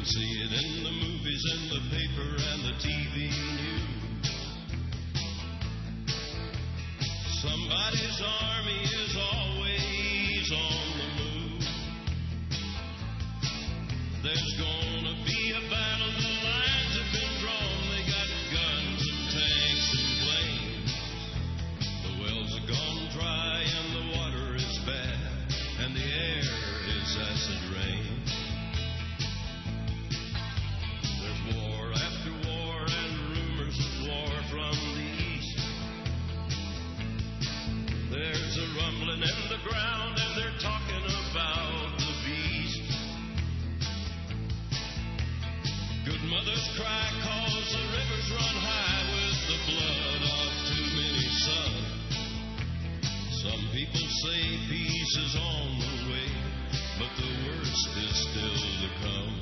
see it in the movies and the paper and the TV news. Somebody's army is always on the move. There's gonna be a battle, the lines have been drawn. They got guns and tanks and planes. The wells are gone dry and the water is bad and the air is acid rain. There's war after war and rumors of war from the east. There's a rumbling in the ground and they're talking about the beast. Good mothers cry 'cause the rivers run high with the blood of too many sons. Some people say peace is on the way, but the worst is still to come.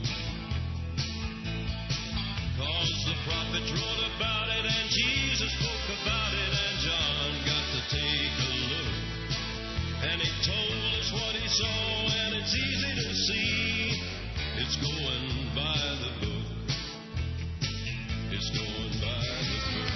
'Cause the prophets wrote about it and Jesus spoke about it and John got to take a look. And he told us what he saw and it's easy to see. It's going by the book. It's going by the book.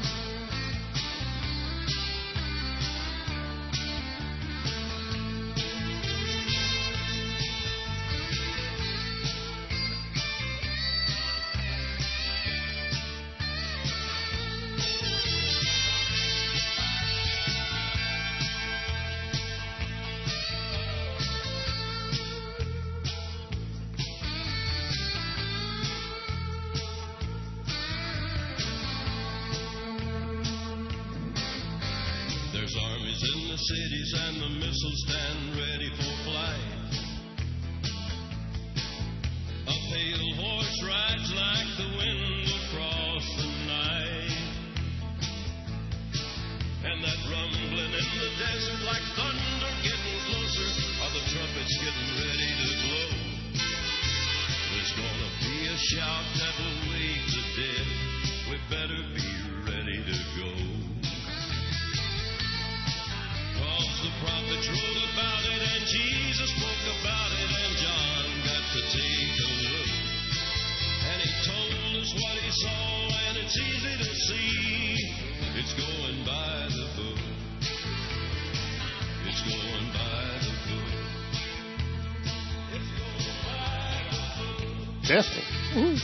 There's armies in the cities and the missiles stand ready for flight. A pale horse rides like the wind across the night. And that rumbling in the desert like thunder getting closer. Are the trumpets getting ready to blow? There's gonna be a shout that will wake the dead. We better be ready to go. 'Cause the prophets wrote about it and Jesus spoke about it and John got to take a look. And he told us what he saw and it's easy to see. It's going by the book. It's going by the book. It's going by the book. Testing. Woo.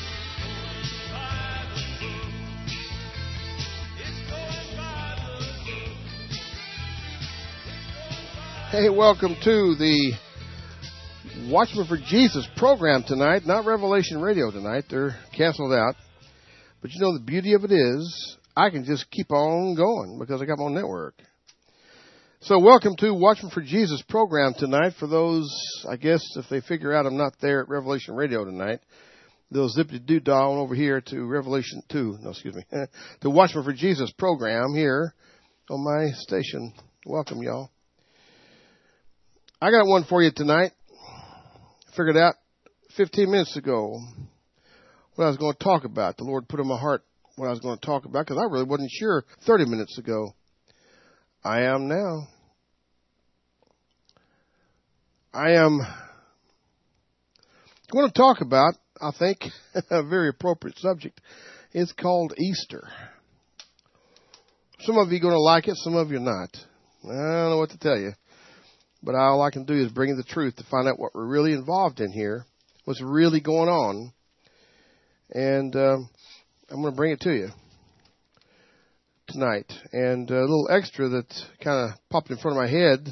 Hey, welcome to the Watchman for Jesus program tonight. Not Revelation Radio tonight. They're canceled out. But you know, the beauty of it is I can just keep on going because I got my own network. So welcome to Watchman for Jesus program tonight. For those, I guess, if they figure out I'm not there at Revelation Radio tonight, they'll zip-de-doo-dah on over here to Revelation 2. No, excuse me. The Watchman for Jesus program here on my station. Welcome, y'all. I got one for you tonight. Figured out 15 minutes ago what I was going to talk about. The Lord put in my heart what I was going to talk about because I really wasn't sure 30 minutes ago. I am now. I am going to talk about, I think, a very appropriate subject. It's called Easter. Some of you are going to like it, some of you are not. I don't know what to tell you. But all I can do is bring you the truth to find out what we're really involved in here, what's really going on. And I'm going to bring it to you tonight. And a little extra that kind of popped in front of my head.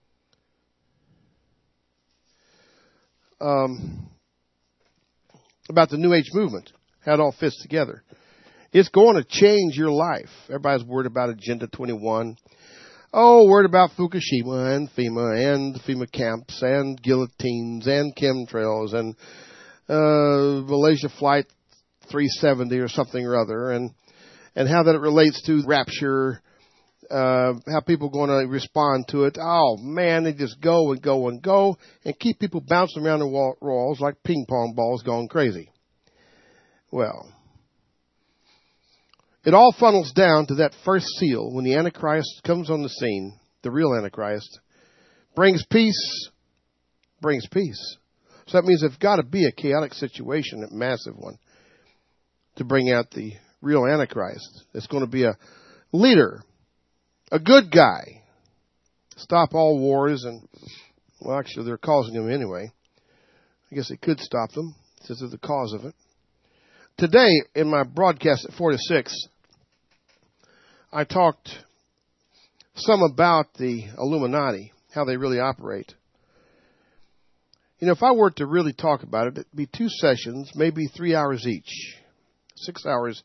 About the New Age movement, how it all fits together. It's going to change your life. Everybody's worried about Agenda 21. Oh, worried about Fukushima and FEMA camps and guillotines and chemtrails and Malaysia Flight 370 or something or other, and how that it relates to rapture, how people are going to respond to it. Oh, man, they just go and go and go and keep people bouncing around the walls like ping pong balls going crazy. Well, it all funnels down to that first seal when the Antichrist comes on the scene, the real Antichrist, brings peace. So that means there's got to be a chaotic situation, a massive one, to bring out the real Antichrist. It's going to be a leader, a good guy, stop all wars, and, well, actually, they're causing them anyway. I guess it could stop them, since they're the cause of it. Today, in my broadcast at 4 to 6, I talked some about the Illuminati, how they really operate. You know, if I were to really talk about it, it'd be 2 sessions, maybe 3 hours each. 6 hours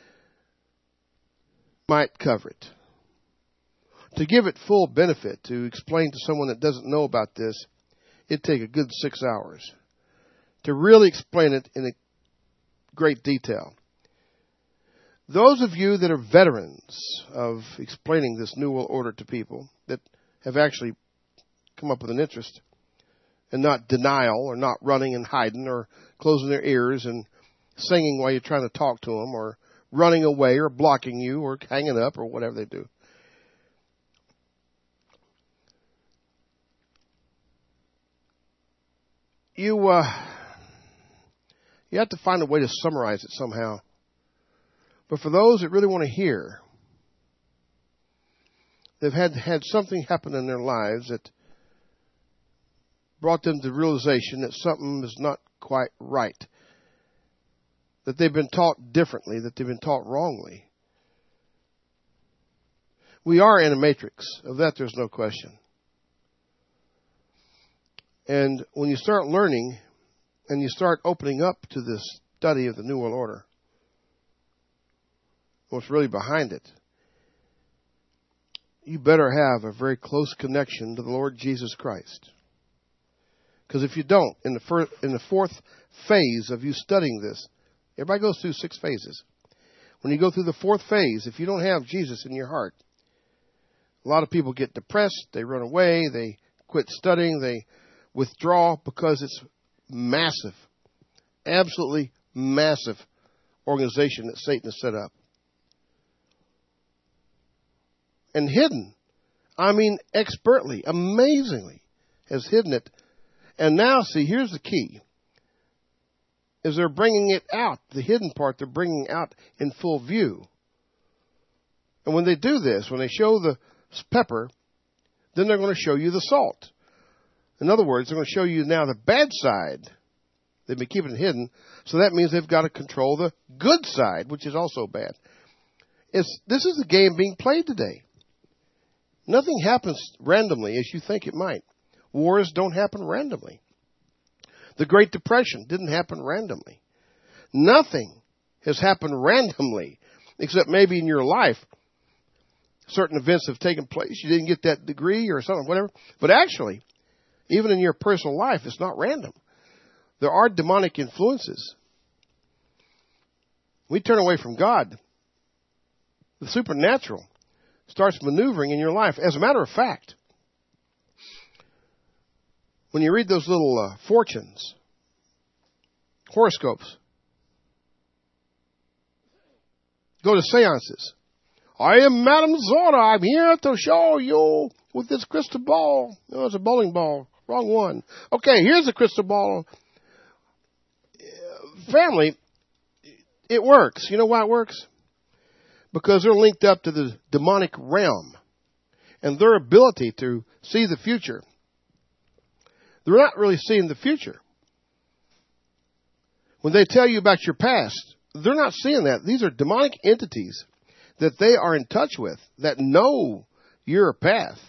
might cover it. To give it full benefit, to explain to someone that doesn't know about this, it'd take a good 6 hours to really explain it in a great detail. Those of you that are veterans of explaining this New World Order to people, that have actually come up with an interest, and not denial, or not running and hiding, or closing their ears and singing while you're trying to talk to them, or running away, or blocking you, or hanging up, or whatever they do. You have to find a way to summarize it somehow. But for those that really want to hear, they've had something happen in their lives that brought them to the realization that something is not quite right, that they've been taught differently, that they've been taught wrongly. We are in a matrix. Of that, there's no question. And when you start learning and you start opening up to this study of the New World Order, what's really behind it, you better have a very close connection to the Lord Jesus Christ. Because if you don't, in the 4th phase of you studying this, everybody goes through 6 phases. When you go through the 4th phase, if you don't have Jesus in your heart, a lot of people get depressed, they run away, they quit studying, they withdraw, because it's massive, absolutely massive organization that Satan has set up. And hidden, I mean expertly, amazingly, has hidden it. And now, see, here's the key, is they're bringing it out, the hidden part they're bringing out in full view. And when they do this, when they show the pepper, then they're going to show you the salt. In other words, they're going to show you now the bad side. They've been keeping it hidden, so that means they've got to control the good side, which is also bad. This is the game being played today. Nothing happens randomly as you think it might. Wars don't happen randomly. The Great Depression didn't happen randomly. Nothing has happened randomly, except maybe in your life, certain events have taken place. You didn't get that degree or something, whatever. But actually, even in your personal life, it's not random. There are demonic influences. We turn away from God. The supernatural starts maneuvering in your life. As a matter of fact, when you read those little fortunes, horoscopes, go to seances. I am Madame Zora. I'm here to show you with this crystal ball. No, it's a bowling ball. Wrong one. Okay, here's a crystal ball. Family, it works. You know why it works? Because they're linked up to the demonic realm and their ability to see the future. They're not really seeing the future. When they tell you about your past, they're not seeing that. These are demonic entities that they are in touch with, that know your past,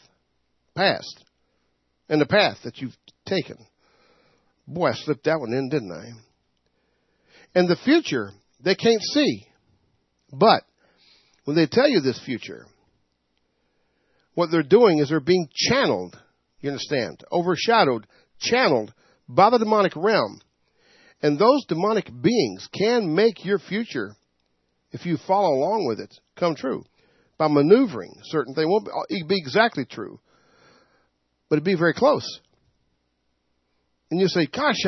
and the path that you've taken. Boy, I slipped that one in, didn't I? And the future, they can't see. But when they tell you this future, what they're doing is they're being channeled, you understand, overshadowed, channeled by the demonic realm. And those demonic beings can make your future, if you follow along with it, come true by maneuvering certain things. It won't be exactly true, but it'd be very close. And you say, gosh,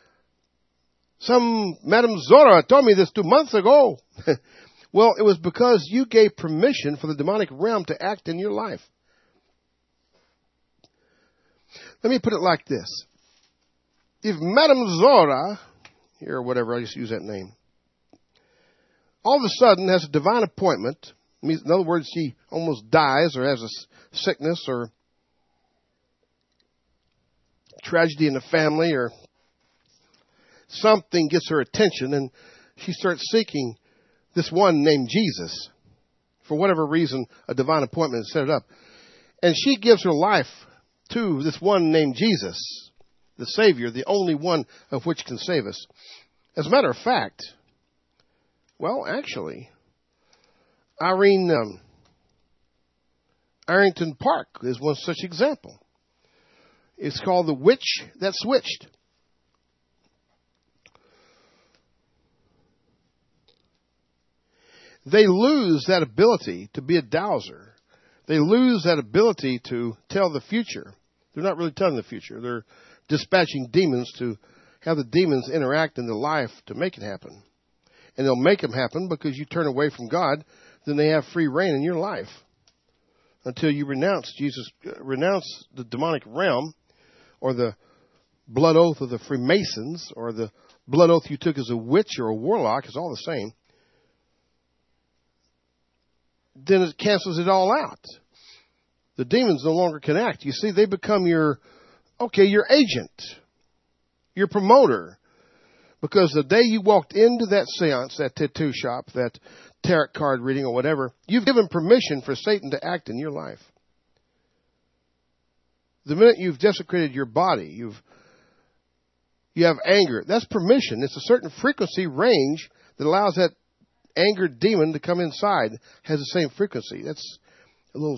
some Madame Zora told me this 2 months ago. Well, it was because you gave permission for the demonic realm to act in your life. Let me put it like this. if Madame Zora, here or whatever, I just use that name, all of a sudden has a divine appointment, in other words, she almost dies or has a sickness or tragedy in the family or something gets her attention and she starts seeking this one named Jesus. For whatever reason, a divine appointment set it up. And she gives her life to this one named Jesus, the Savior, the only one of which can save us. As a matter of fact, well, actually, Irene Arrington Park is one such example. It's called The Witch That Switched. They lose that ability to be a dowser. They lose that ability to tell the future. They're not really telling the future. They're dispatching demons to have the demons interact in their life to make it happen. And they'll make them happen because you turn away from God, then they have free reign in your life until you renounce the demonic realm or the blood oath of the Freemasons or the blood oath you took as a witch or a warlock. It's all the same. Then it cancels it all out. The demons no longer can act. You see, they become your agent, your promoter. Because the day you walked into that seance, that tattoo shop, that tarot card reading or whatever, you've given permission for Satan to act in your life. The minute you've desecrated your body, you have anger. That's permission. It's a certain frequency range that allows that angered demon to come inside. Has the same frequency. That's a little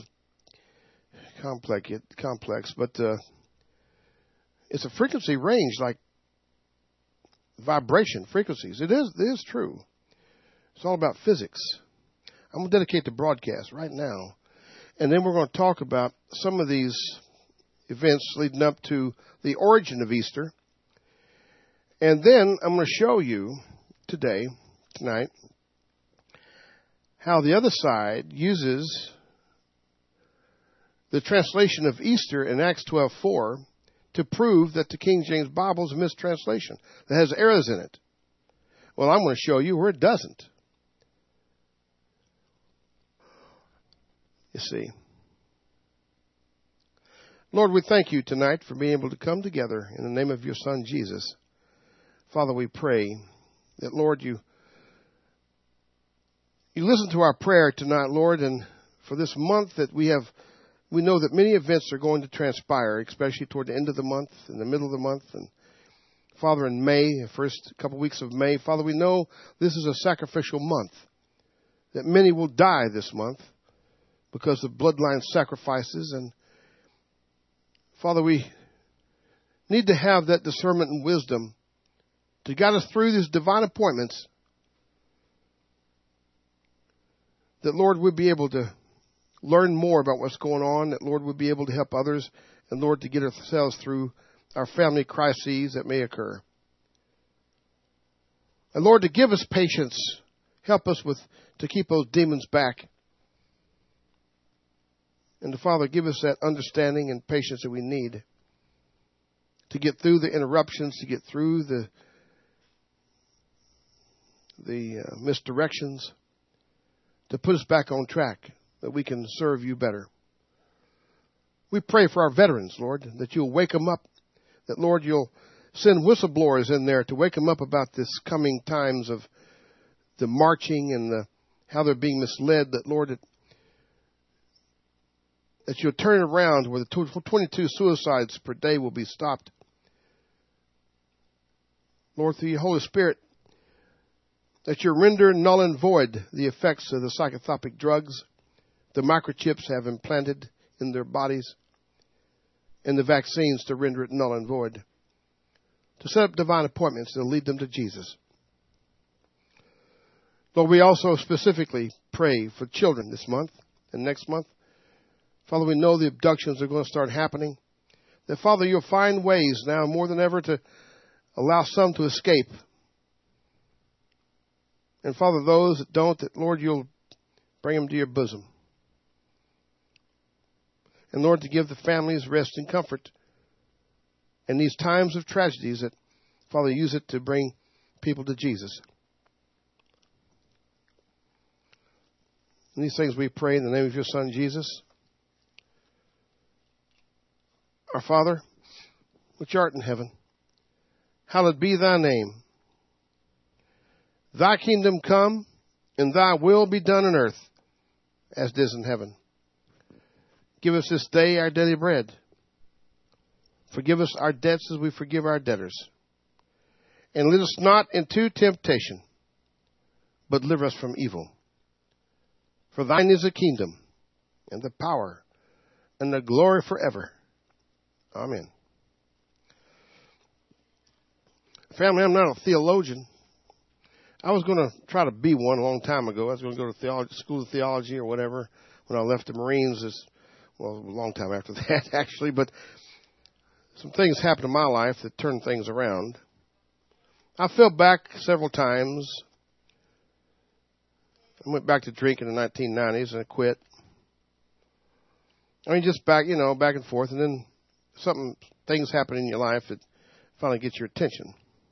complex, but it's a frequency range like vibration frequencies. It is true. It's all about physics. I'm going to dedicate the broadcast right now, and then we're going to talk about some of these events leading up to the origin of Easter, and then I'm going to show you tonight, how the other side uses the translation of Easter in Acts 12:4 to prove that the King James Bible is a mistranslation that has errors in it. Well, I'm going to show you where it doesn't. You see. Lord, we thank you tonight for being able to come together in the name of your Son, Jesus. Father, we pray that, Lord, you listen to our prayer tonight, Lord, and for this month that we know that many events are going to transpire, especially toward the end of the month, in the middle of the month, and Father, in May, the first couple weeks of May, Father, we know this is a sacrificial month, that many will die this month because of bloodline sacrifices, and Father, we need to have that discernment and wisdom to guide us through these divine appointments, that, Lord, we'll be able to learn more about what's going on, that, Lord, we'll be able to help others, and, Lord, to get ourselves through our family crises that may occur. And, Lord, to give us patience, help us to keep those demons back. And, to, Father, give us that understanding and patience that we need to get through the interruptions, to get through the misdirections, to put us back on track, that we can serve you better. We pray for our veterans, Lord, that you'll wake them up, that, Lord, you'll send whistleblowers in there to wake them up about this coming times of the marching and how they're being misled, that, Lord, that you'll turn it around where the 22 suicides per day will be stopped. Lord, through your Holy Spirit, that you render null and void the effects of the psychotropic drugs the microchips have implanted in their bodies, and the vaccines to render it null and void, to set up divine appointments that lead them to Jesus. Lord, we also specifically pray for children this month and next month. Father, we know the abductions are going to start happening. That, Father, you'll find ways now more than ever to allow some to escape. And, Father, those that don't, that, Lord, you'll bring them to your bosom. And, Lord, to give the families rest and comfort. in these times of tragedies that, Father, use it to bring people to Jesus. And these things we pray in the name of your Son, Jesus. Our Father, which art in heaven, hallowed be thy name. Thy kingdom come, and thy will be done on earth, as it is in heaven. Give us this day our daily bread. Forgive us our debts as we forgive our debtors. And lead us not into temptation, but deliver us from evil. For thine is the kingdom, and the power, and the glory forever. Amen. Family, I'm not a theologian. I was going to try to be one a long time ago. I was going to go to school of theology or whatever when I left the Marines. A long time after that, actually. But some things happened in my life that turned things around. I fell back several times. I went back to drinking in the 1990s and I quit. I mean, just back and forth. And then things happen in your life that finally get your attention.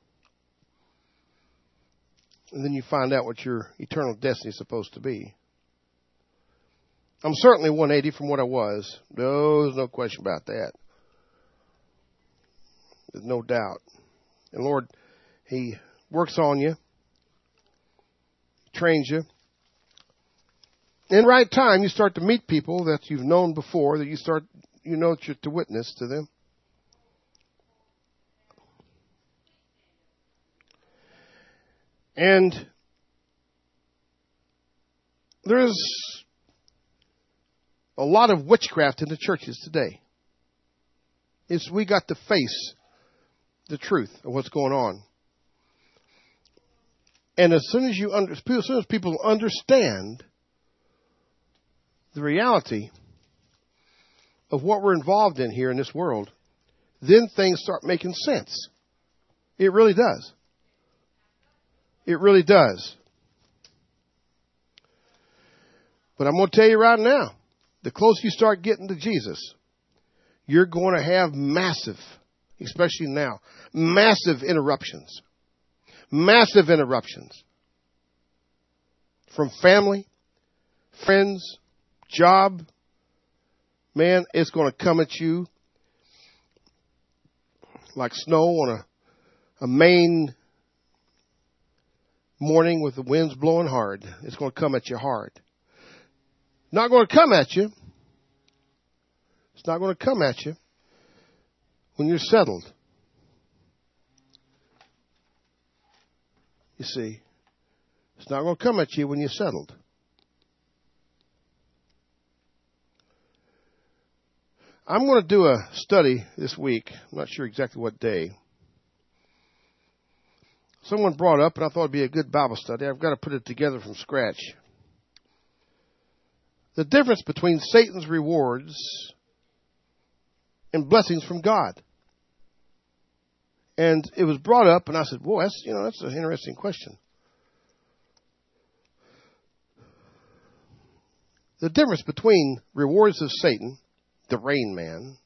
And then you find out what your eternal destiny is supposed to be. I'm certainly 180 from what I was. There's no question about that. There's no doubt. And Lord, He works on you, trains you. In the right time, you start to meet people that you've known before, that you know that you're to witness to them. And there's a lot of witchcraft in the churches today. We got to face the truth of what's going on. And as soon as people understand the reality of what we're involved in here in this world, then things start making sense. It really does. It really does. But I'm going to tell you right now, the closer you start getting to Jesus, you're going to have massive, especially now, massive interruptions. Massive interruptions. From family, friends, job. Man, it's going to come at you like snow on a Maine morning with the winds blowing hard. It's going to come at you hard. Not going to come at you. It's not going to come at you when you're settled. You see, it's not going to come at you when you're settled. I'm going to do a study this week. I'm not sure exactly what day. Someone brought up, and I thought it'd be a good Bible study. I've got to put it together from scratch. The difference between Satan's rewards and blessings from God. And it was brought up, and I said, "Boy, that's an interesting question." The difference between rewards of Satan, the rain man,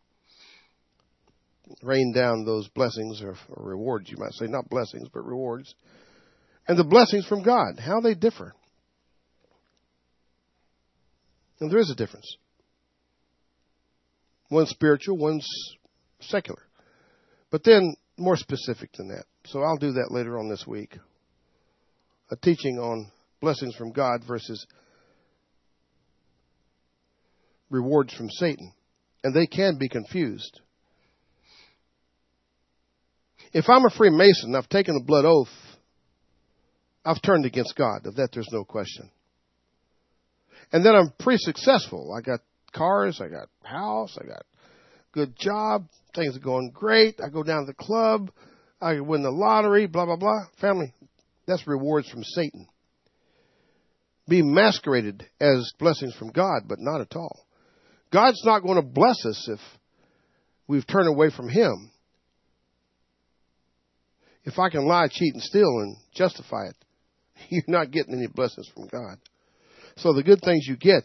rain down those blessings or rewards, you might say, not blessings, but rewards, and the blessings from God, how they differ. And there is a difference. One's spiritual, one's secular. But then more specific than that. So I'll do that later on this week. A teaching on blessings from God versus rewards from Satan. And they can be confused. If I'm a Freemason, I've taken a blood oath, I've turned against God. Of that, there's no question. And then I'm pretty successful. I got cars, I got house, I got good job, things are going great. I go down to the club, I win the lottery, blah, blah, blah. Family, that's rewards from Satan. Be masqueraded as blessings from God, but not at all. God's not going to bless us if we've turned away from Him. If I can lie, cheat, and steal and justify it, you're not getting any blessings from God. So the good things you get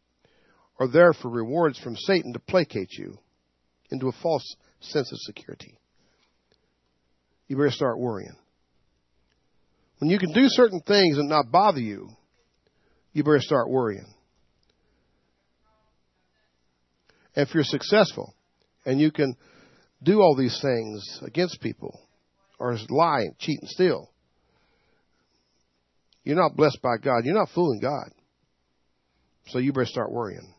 are there for rewards from Satan to placate you into a false sense of security. you better start worrying. When you can do certain things and not bother you, you better start worrying. If you're successful and you can do all these things against people or lie and cheat and steal, you're not blessed by God. You're not fooling God. So you better start worrying.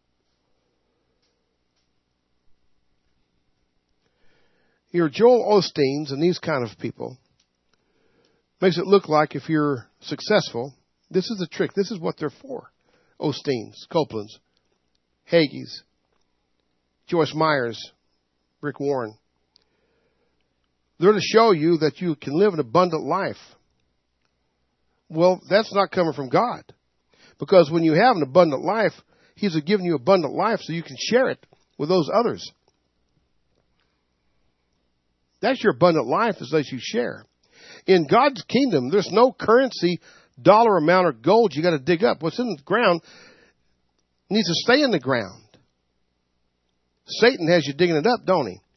Your Joel Osteens and these kind of people makes it look like if you're successful, this is the trick. This is what they're for. Osteens, Copelands, Hagees, Joyce Myers, Rick Warren. They're to show you that you can live an abundant life. Well, that's not coming from God. Because when you have an abundant life, He's given you abundant life so you can share it with those others. That's your abundant life, is that you share. In God's kingdom, there's no currency, dollar amount, or gold you got to dig up. What's in the ground needs to stay in the ground. Satan has you digging it up, don't he?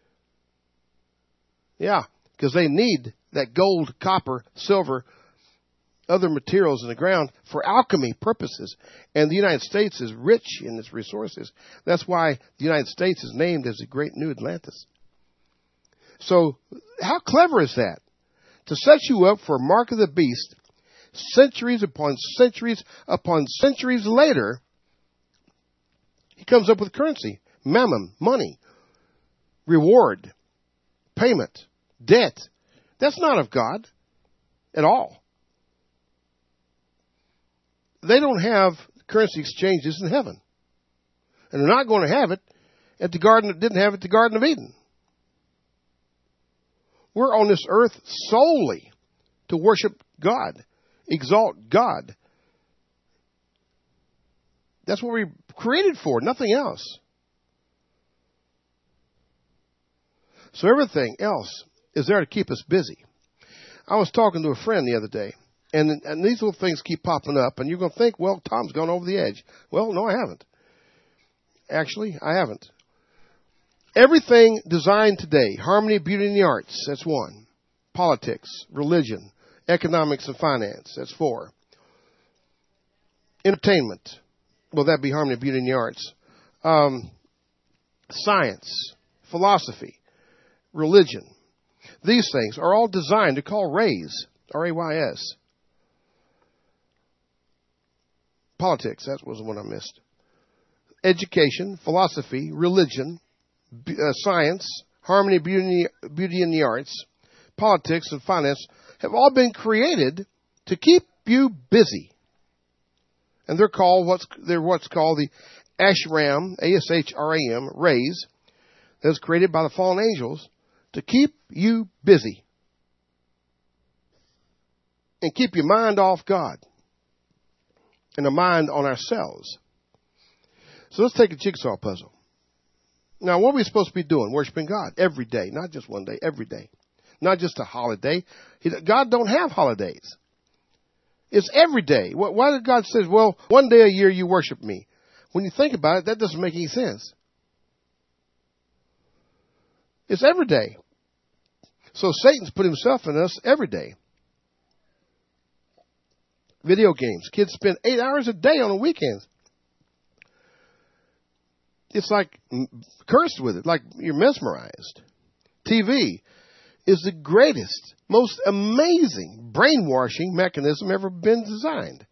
Yeah, because they need that gold, copper, silver, other materials in the ground for alchemy purposes. And the United States is rich in its resources. That's why the United States is named as the Great New Atlantis. So how clever is that? To set you up for a mark of the beast, centuries upon centuries upon centuries later, he comes up with currency, mammon, money, reward, payment, debt. That's not of God at all. They don't have currency exchanges in heaven. And they're not going to have it at the garden, didn't have it at the Garden of Eden. We're on this earth solely to worship God, exalt God. That's what we're created for, nothing else. So everything else is there to keep us busy. I was talking to a friend the other day, and these little things keep popping up, and you're going to think, well, Tom's gone over the edge. Well, no, I haven't. Actually, I haven't. Everything designed today, harmony, beauty, and the arts, that's 1. Politics, religion, economics, and finance, that's 4. Entertainment, well, that'd be harmony, beauty, and the arts. Science, philosophy, religion. These things are all designed to call rays, R-A-Y-S. Politics, that was the one I missed. Education, philosophy, religion, science, harmony, beauty, and the arts, politics, and finance have all been created to keep you busy. And they're what's called the Ashram, A-S-H-R-A-M, rays, that was created by the fallen angels to keep you busy and keep your mind off God and the mind on ourselves. So let's take a jigsaw puzzle. Now, what are we supposed to be doing? Worshiping God every day, not just one day, every day. Not just a holiday. God don't have holidays. It's every day. Why did God say, well, one day a year you worship me? When you think about it, that doesn't make any sense. It's every day. So Satan's put himself in us every day. Video games. Kids spend 8 hours a day on the weekends. It's like cursed with it, like you're mesmerized. TV is the greatest, most amazing brainwashing mechanism ever been designed.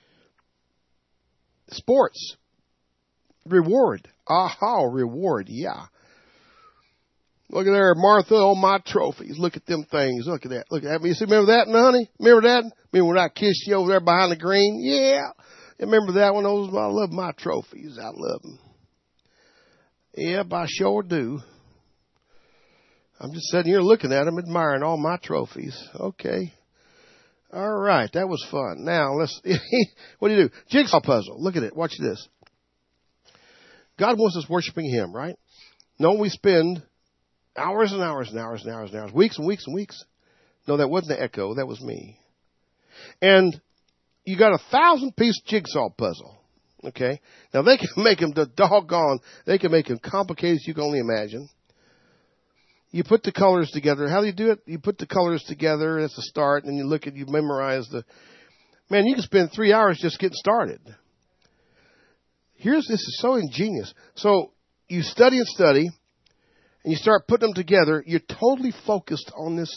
Sports. Reward. Aha, reward, yeah. Look at there, Martha, all my trophies. Look at them things. Look at that. Look at that. You see, remember that, honey? Remember that? Remember when I kissed you over there behind the green? Yeah. Remember that one? I love my trophies. I love them. Yep, I sure do. I'm just sitting here looking at them, admiring all my trophies. Okay. All right. That was fun. Now, what do? Jigsaw puzzle. Look at it. Watch this. God wants us worshiping Him, right? No, we spend hours and hours and hours and hours and hours, weeks and weeks and weeks. No, that wasn't the echo. That was me. And you got a 1,000-piece jigsaw puzzle. Okay? Now, they can make them they can make them complicated as you can only imagine. You put the colors together. How do you do it? You put the colors together. That's the start. And you look at, you memorize the, man, you can spend 3 hours just getting started. This is so ingenious. So you study and study, and you start putting them together. You're totally focused on this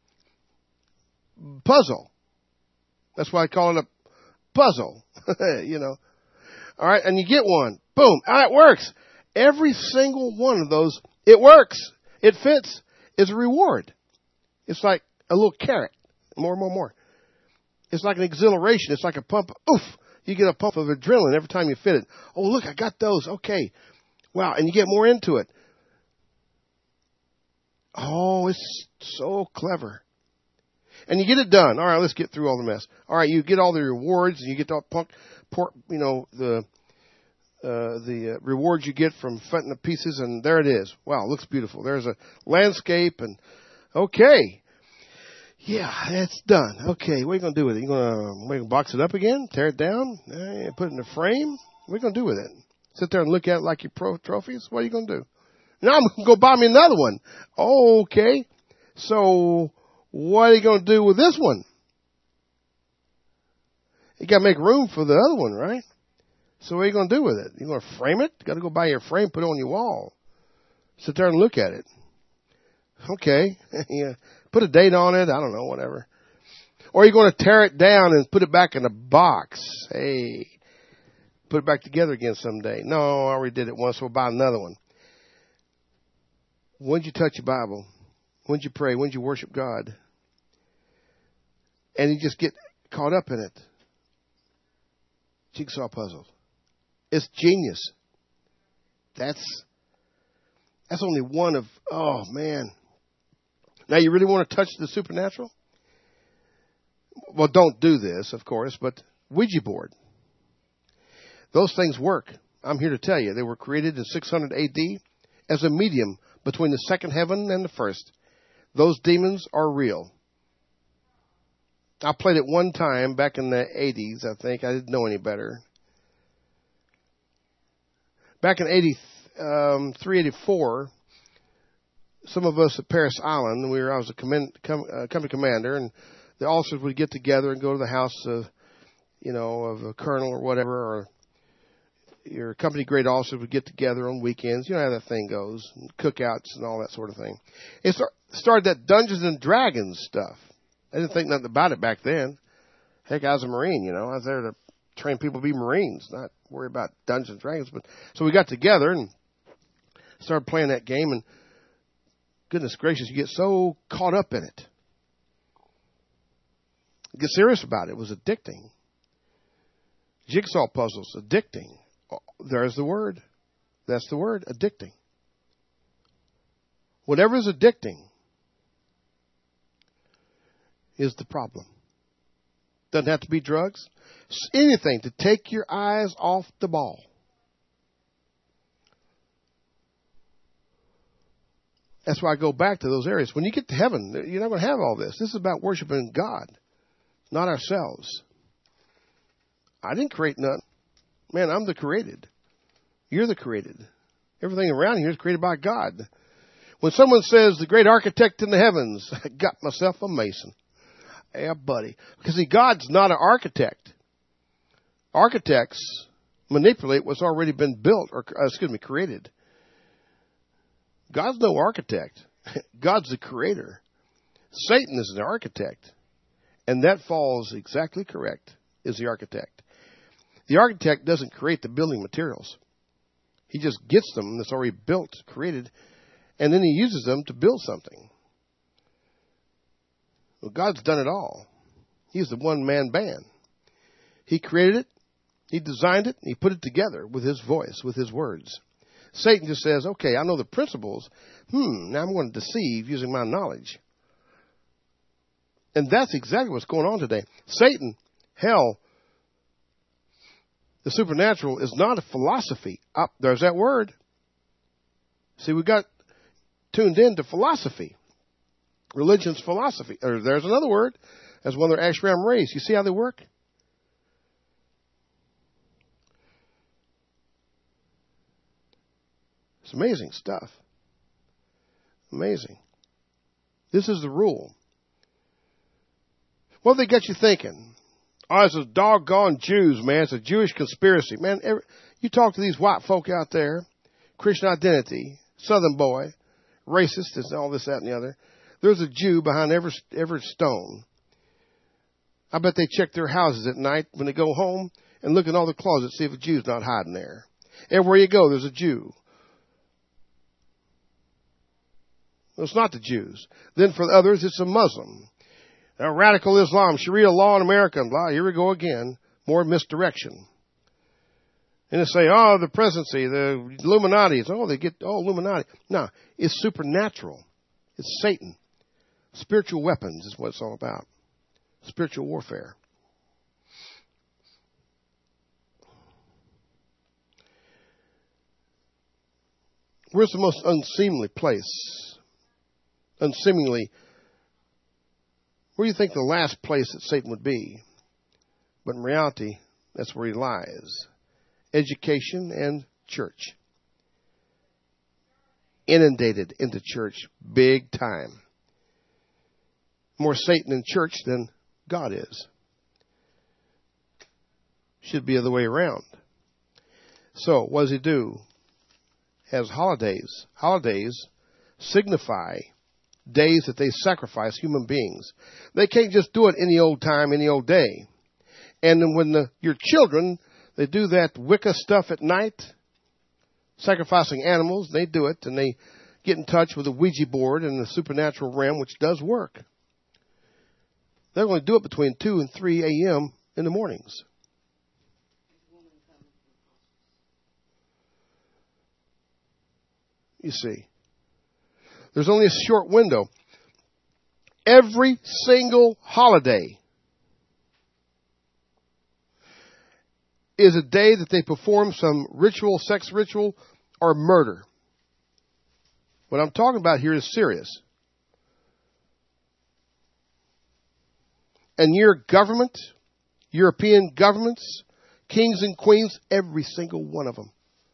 puzzle. That's why I call it a puzzle, you know. All right, and you get one. Boom. Ah, it works. Every single one of those, it works. It fits. It's a reward. It's like a little carrot. More. It's like an exhilaration. It's like a pump. Oof. You get a pump of adrenaline every time you fit it. Oh, look, I got those. Okay. Wow. And you get more into it. Oh, it's so clever. And you get it done. All right, let's get through all the mess. All right, you get all the rewards, and you get the rewards you get from cutting the pieces, and there it is. Wow, it looks beautiful. There's a landscape, and okay. Yeah, that's done. Okay, what are you going to do with it? You going to box it up again? Tear it down? Put it in a frame? What are you going to do with it? Sit there and look at it like your pro trophies? What are you going to do? Now I'm going to go buy me another one. Okay, so what are you going to do with this one? You got to make room for the other one, right? So what are you going to do with it? You going to frame it? You got to go buy your frame, put it on your wall. Sit there and look at it. Okay. Yeah. Put a date on it. I don't know, whatever. Or are you going to tear it down and put it back in a box? Hey, put it back together again someday. No, I already did it once, so we'll buy another one. When did you touch your Bible? When did you pray? When did you worship God? And you just get caught up in it. Jigsaw puzzles. It's genius. That's only one of, oh man. Now you really want to touch the supernatural? Well, don't do this, of course, but Ouija board. Those things work. I'm here to tell you. They were created in 600 AD as a medium between the second heaven and the first. Those demons are real. I played it one time back in the 80s, I think. I didn't know any better. Back in 83, 84, some of us at Paris Island, I was a company commander, and the officers would get together and go to the house of, of a colonel or whatever, or your company grade officers would get together on weekends. You know how that thing goes, cookouts and all that sort of thing. It started that Dungeons and Dragons stuff. I didn't think nothing about it back then. Heck, I was a Marine, I was there to train people to be Marines, not worry about Dungeons and Dragons. But so we got together and started playing that game, and goodness gracious, you get so caught up in it. You get serious about it. It was addicting. Jigsaw puzzles, addicting. There's the word. That's the word, addicting. Whatever is addicting is the problem. Doesn't have to be drugs. Anything to take your eyes off the ball. That's why I go back to those areas. When you get to heaven, you're not going to have all this. This is about worshiping God, not ourselves. I didn't create nothing. Man, I'm the created. You're the created. Everything around here is created by God. When someone says the great architect in the heavens, I got myself a mason. Yeah, buddy. Because see, God's not an architect. Architects manipulate what's already been built or, created. God's no architect. God's the creator. Satan is an architect. And that falls exactly correct, is the architect. The architect doesn't create the building materials. He just gets them that's already built, created, and then he uses them to build something. Well, God's done it all. He's the one-man band. He created it, he designed it, and he put it together with his voice, with his words. Satan just says, okay, I know the principles. Now I'm going to deceive using my knowledge. And that's exactly what's going on today. Satan, hell, the supernatural is not a philosophy. There's that word. See, we got tuned into philosophy. Religion's philosophy. There's another word. That's one of their Ashram rays. You see how they work? It's amazing stuff. Amazing. This is the rule. What do they get you thinking? Oh, it's a doggone Jews, man. It's a Jewish conspiracy. Man, you talk to these white folk out there, Christian identity, Southern boy, racist, and all this, that, and the other. There's a Jew behind every stone. I bet they check their houses at night when they go home and look in all the closets, see if a Jew's not hiding there. Everywhere you go, there's a Jew. Well, it's not the Jews. Then for the others, it's a Muslim. Now, radical Islam, Sharia law in America, and blah, here we go again. More misdirection. And they say, oh, the presidency, the Illuminati. They get, Illuminati. No, it's supernatural. It's Satan. Spiritual weapons is what it's all about. Spiritual warfare. Where's the most unseemly place? Unseemingly, where do you think the last place that Satan would be? But in reality, that's where he lies. Education and church. Inundated into church big time. More Satan in church than God is. Should be the other way around. So, what does he do? Has holidays. Holidays signify days that they sacrifice human beings. They can't just do it any old time, any old day. And then when your children, they do that Wicca stuff at night, sacrificing animals, they do it, and they get in touch with the Ouija board and the supernatural realm, which does work. They're going to do it between 2 and 3 a.m. in the mornings. You see, there's only a short window. Every single holiday is a day that they perform some ritual, sex ritual, or murder. What I'm talking about here is serious. And your government, European governments, kings and queens, every single one of them.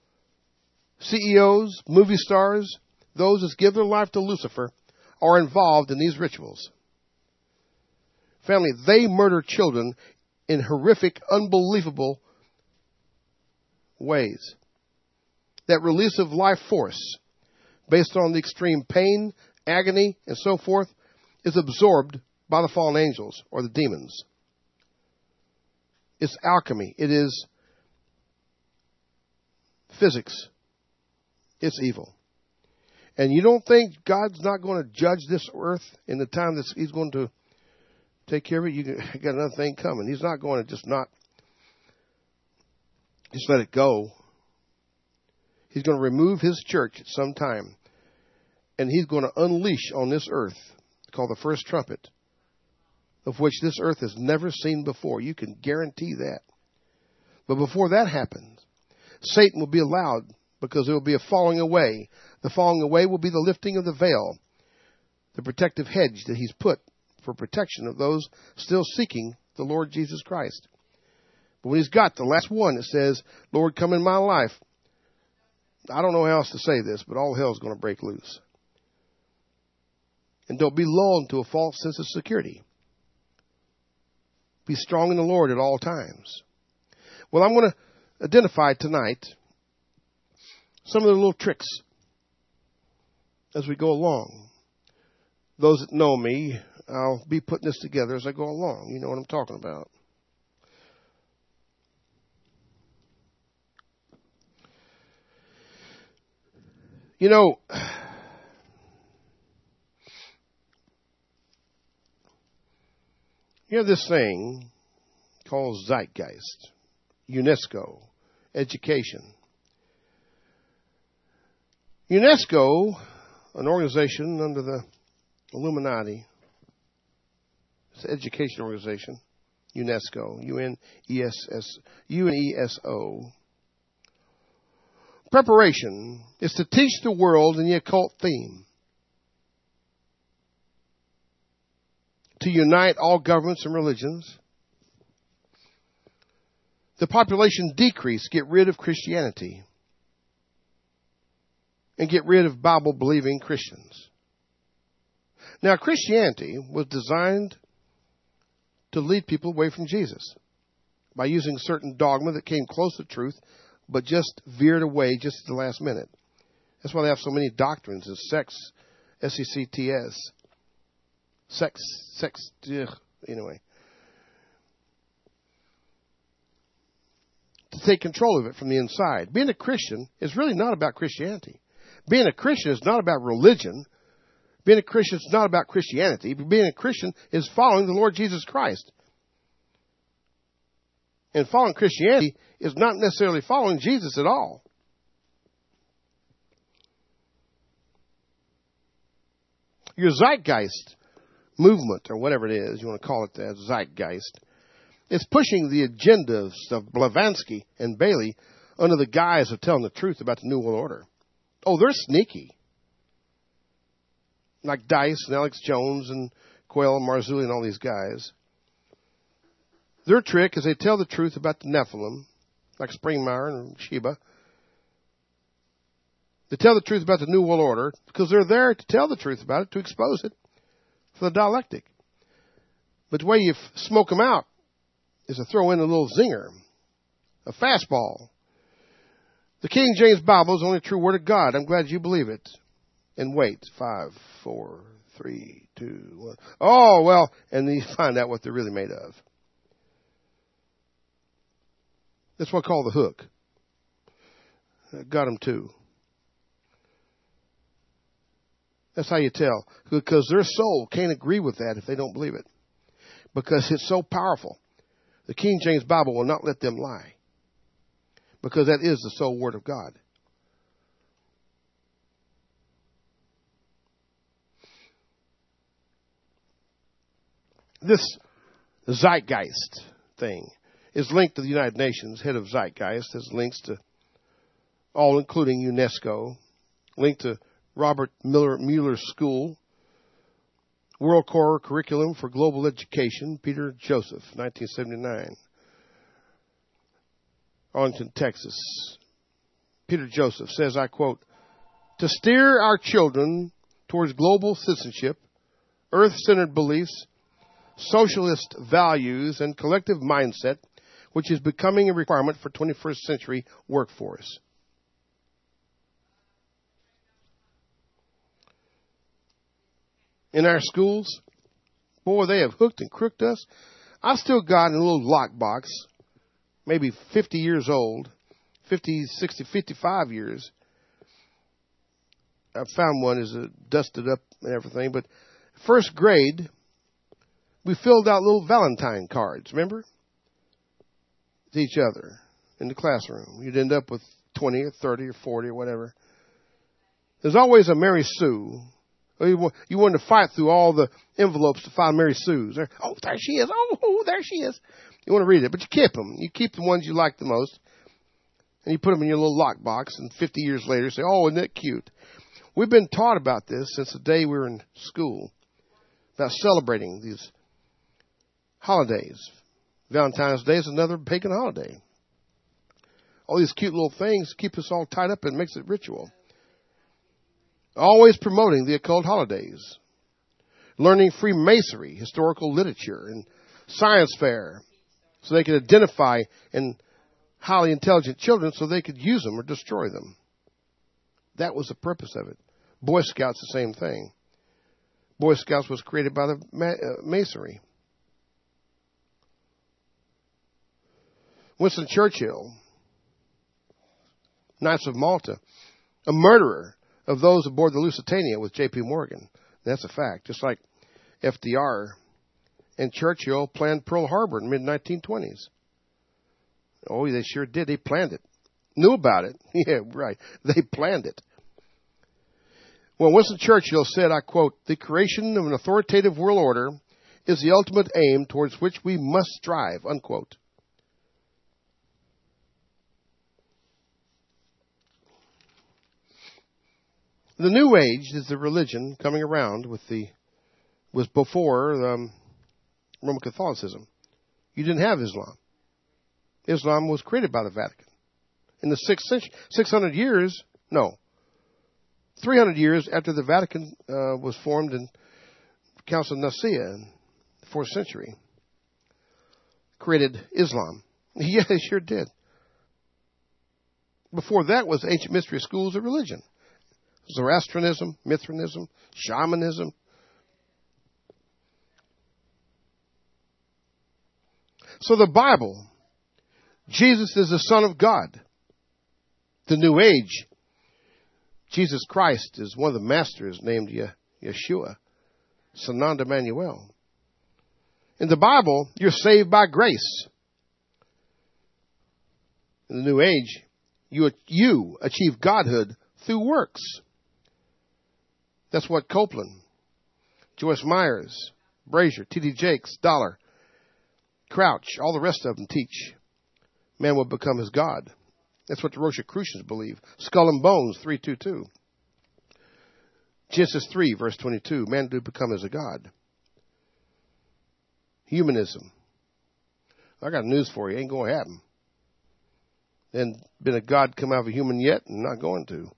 CEOs, movie stars, those that give their life to Lucifer, are involved in these rituals. Family, they murder children in horrific, unbelievable ways. That release of life force, based on the extreme pain, agony, and so forth, is absorbed by the fallen angels or the demons. It's alchemy. It is physics. It's evil. And you don't think God's not going to judge this earth in the time that he's going to take care of it? You got another thing coming. He's not going to just let it go. He's going to remove his church at some time. And he's going to unleash on this earth, called the first trumpet, of which this earth has never seen before. You can guarantee that. But before that happens, Satan will be allowed, because there will be a falling away. The falling away will be the lifting of the veil, the protective hedge that he's put for protection of those still seeking the Lord Jesus Christ. But when he's got the last one that says, Lord, come in my life, I don't know how else to say this, but all hell's going to break loose. And don't be lulled to a false sense of security. Be strong in the Lord at all times. Well, I'm going to identify tonight some of the little tricks as we go along. Those that know me, I'll be putting this together as I go along. You know what I'm talking about. You know, you have this thing called Zeitgeist, UNESCO, education. UNESCO, an organization under the Illuminati, it's an education organization, UNESCO, UNESCO. Preparation is to teach the world in the occult theme, to unite all governments and religions, the population decrease, get rid of Christianity, and get rid of Bible-believing Christians. Now, Christianity was designed to lead people away from Jesus by using certain dogma that came close to truth, but just veered away just at the last minute. That's why they have so many doctrines as sex, S-E-C-T-S, sex, anyway. To take control of it from the inside. Being a Christian is really not about Christianity. Being a Christian is not about religion. Being a Christian is not about Christianity. Being a Christian is following the Lord Jesus Christ. And following Christianity is not necessarily following Jesus at all. Your zeitgeist movement, or whatever it is, you want to call it that, zeitgeist, is pushing the agendas of Blavatsky and Bailey under the guise of telling the truth about the New World Order. Oh, they're sneaky. Like Dice and Alex Jones and Quayle and Marzulli and all these guys. Their trick is they tell the truth about the Nephilim, like Springmeier and Sheba. They tell the truth about the New World Order because they're there to tell the truth about it, to expose it for the dialectic. But the way you smoke them out is to throw in a little zinger, a fastball. The King James Bible is the only true word of God. I'm glad you believe it. And wait, 5, 4, 3, 2, 1. Oh, well, and then you find out what they're really made of. That's what I call the hook. Got them too. That's how you tell. Because their soul can't agree with that if they don't believe it. Because it's so powerful. The King James Bible will not let them lie. Because that is the sole word of God. This zeitgeist thing is linked to the United Nations. Head of Zeitgeist has links to all, including UNESCO, linked to Robert Mueller School, World Core Curriculum for Global Education, Peter Joseph, 1979, Arlington, Texas. Peter Joseph says, I quote, to steer our children towards global citizenship, earth-centered beliefs, socialist values, and collective mindset, which is becoming a requirement for 21st century workforce. In our schools, boy, they have hooked and crooked us. I've still got in a little lockbox, maybe 50 years old, 50, 60, 55 years. I found one as dusted up and everything, but first grade, we filled out little Valentine cards, remember? To each other in the classroom. You'd end up with 20 or 30 or 40 or whatever. There's always a Mary Sue. You wanted to fight through all the envelopes to find Mary Sue's. Oh, there she is. Oh, there she is. You want to read it, but you keep them. You keep the ones you like the most, and you put them in your little lockbox, and 50 years later say, oh, isn't that cute? We've been taught about this since the day we were in school, about celebrating these holidays. Valentine's Day is another pagan holiday. All these cute little things keep us all tied up and makes it ritual. Always promoting the occult holidays. Learning Freemasonry, historical literature, and science fair so they could identify in highly intelligent children so they could use them or destroy them. That was the purpose of it. Boy Scouts, the same thing. Boy Scouts was created by the Masonry. Winston Churchill, Knights of Malta, a murderer of those aboard the Lusitania with J.P. Morgan. That's a fact. Just like FDR and Churchill planned Pearl Harbor in the mid-1920s. Oh, they sure did. They planned it. Knew about it. Yeah, right. They planned it. Well, Winston Churchill said, I quote, the creation of an authoritative world order is the ultimate aim towards which we must strive, unquote. The New Age is the religion coming around was before Roman Catholicism. You didn't have Islam. Islam was created by the Vatican. In the 6th century, 600 years, no, 300 years after the Vatican was formed and Council of Nicaea in the 4th century created Islam. Yeah, they sure did. Before that was ancient mystery schools of religion. Zoroastrianism, Mithraism, shamanism. So the Bible, Jesus is the Son of God. The New Age, Jesus Christ is one of the masters named Yeshua, Sananda Emmanuel. In the Bible, you're saved by grace. In the New Age, you achieve godhood through works. That's what Copeland, Joyce Myers, Brazier, T.D. Jakes, Dollar, Crouch, all the rest of them teach. Man will become his God. That's what the Rosicrucians believe. Skull and Bones 3:22. Genesis 3, verse 22. Man do become as a God. Humanism. I got news for you. Ain't going to happen. Ain't been a God come out of a human yet, and not going to.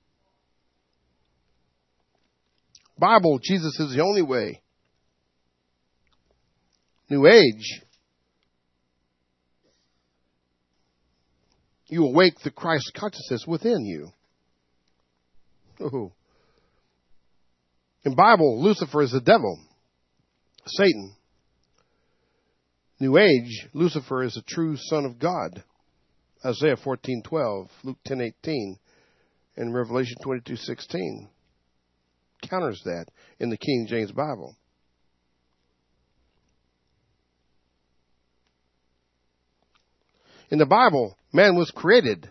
Bible, Jesus is the only way. New Age. You awake the Christ consciousness within you. Oh. In Bible, Lucifer is the devil, Satan. New Age, Lucifer is a true son of God. Isaiah 14:12, Luke 10:18, and Revelation 22:16 counters that in the King James Bible. In the Bible, man was created.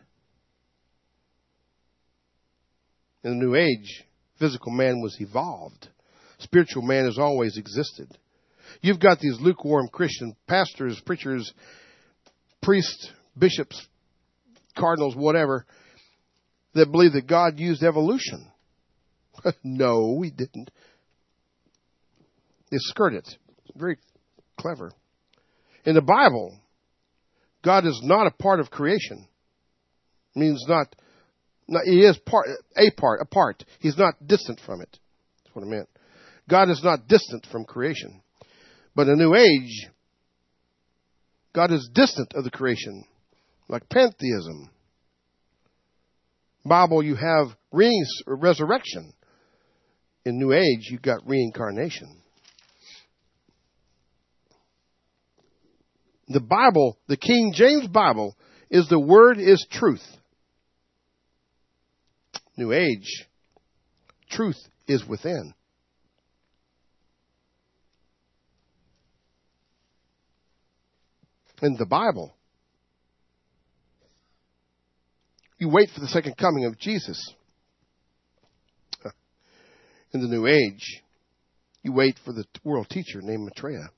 In the New Age, physical man was evolved. Spiritual man has always existed. You've got these lukewarm Christian pastors, preachers, priests, bishops, cardinals, whatever, that believe that God used evolution. No, he didn't. They skirt it. Very clever. In the Bible, God is not a part of creation. It means not he is a part. He's not distant from it. That's what I meant. God is not distant from creation. But in the New Age, God is distant of the creation, like pantheism. Bible, you have resurrection. In New Age, you've got reincarnation. The Bible, the King James Bible, is the Word is truth. New Age, truth is within. In the Bible, you wait for the second coming of Jesus. In the New Age, you wait for the world teacher named Maitreya.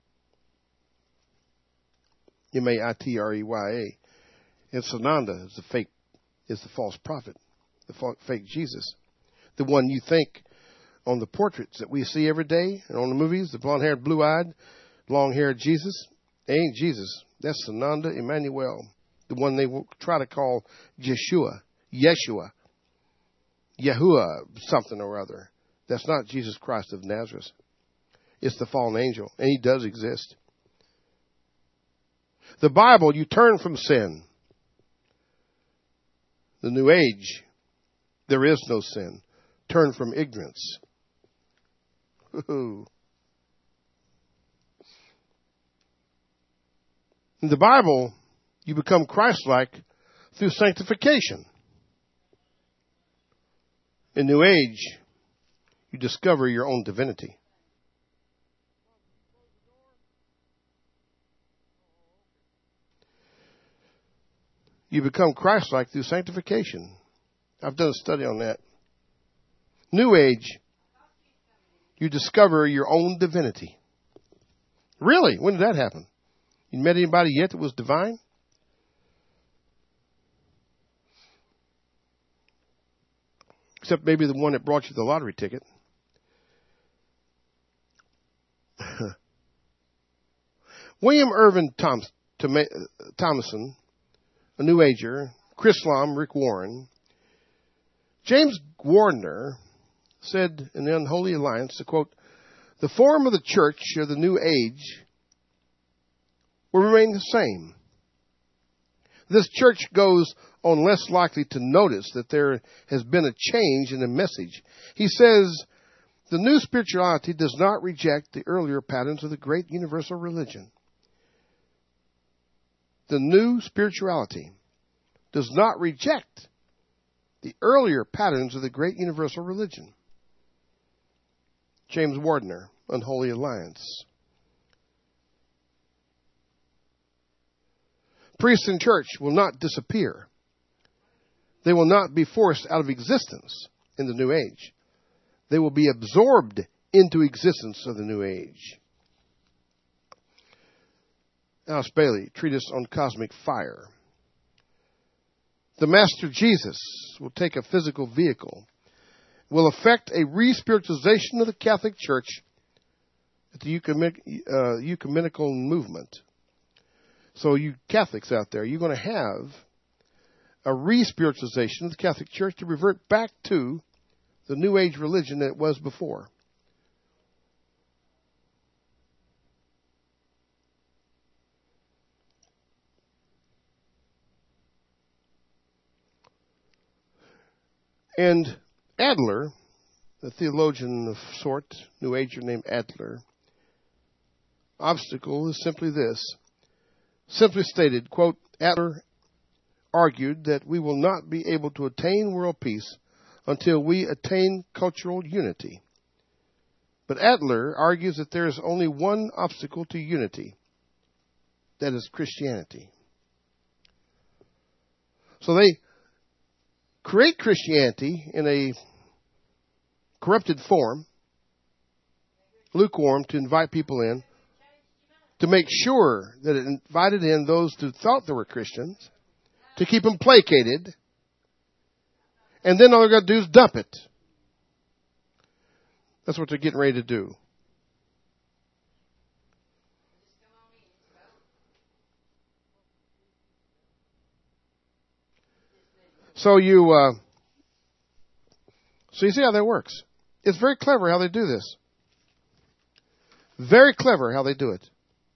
Maitreya. And Sananda is the false prophet, the fake Jesus. The one you think on the portraits that we see every day and on the movies, the blonde-haired, blue-eyed, long-haired Jesus. Ain't Jesus. That's Sananda Emmanuel, the one they will try to call Yeshua, Yahuwah, something or other. That's not Jesus Christ of Nazareth. It's the fallen angel, and he does exist. The Bible, you turn from sin. The New Age, there is no sin. Turn from ignorance. Ooh. In the Bible, you become Christ-like through sanctification. In New Age, you discover your own divinity. You become Christ-like through sanctification. I've done a study on that. New Age, you discover your own divinity. Really? When did that happen? You met anybody yet that was divine? Except maybe the one that brought you the lottery ticket. William Irvin Thomason, a New Ager, Chris Lom, Rick Warren, James Gardner said in the Unholy Alliance, to quote, The form of the church of the New Age will remain the same. This church goes on less likely to notice that there has been a change in the message. He says, the new spirituality does not reject the earlier patterns of the great universal religion. The new spirituality does not reject the earlier patterns of the great universal religion. James Wardner, Unholy Alliance. Priest and church will not disappear. They will not be forced out of existence in the New Age. They will be absorbed into existence of the New Age. Alice Bailey, Treatise on Cosmic Fire. The Master Jesus will take a physical vehicle, will affect a re-spiritualization of the Catholic Church at the ecumenical movement. So you Catholics out there, you're going to have a re-spiritualization of the Catholic Church to revert back to the New Age religion that it was before. And Adler, the theologian of sort, New Ager named Adler, obstacle is simply this. Simply stated, quote, Adler argued that we will not be able to attain world peace until we attain cultural unity. But Adler argues that there is only one obstacle to unity. That is Christianity. So they create Christianity in a corrupted form, lukewarm, to invite people in, to make sure that it invited in those who thought they were Christians, to keep them placated, and then all they're going to do is dump it. That's what they're getting ready to do. So you see how that works. It's very clever how they do this. Very clever how they do it.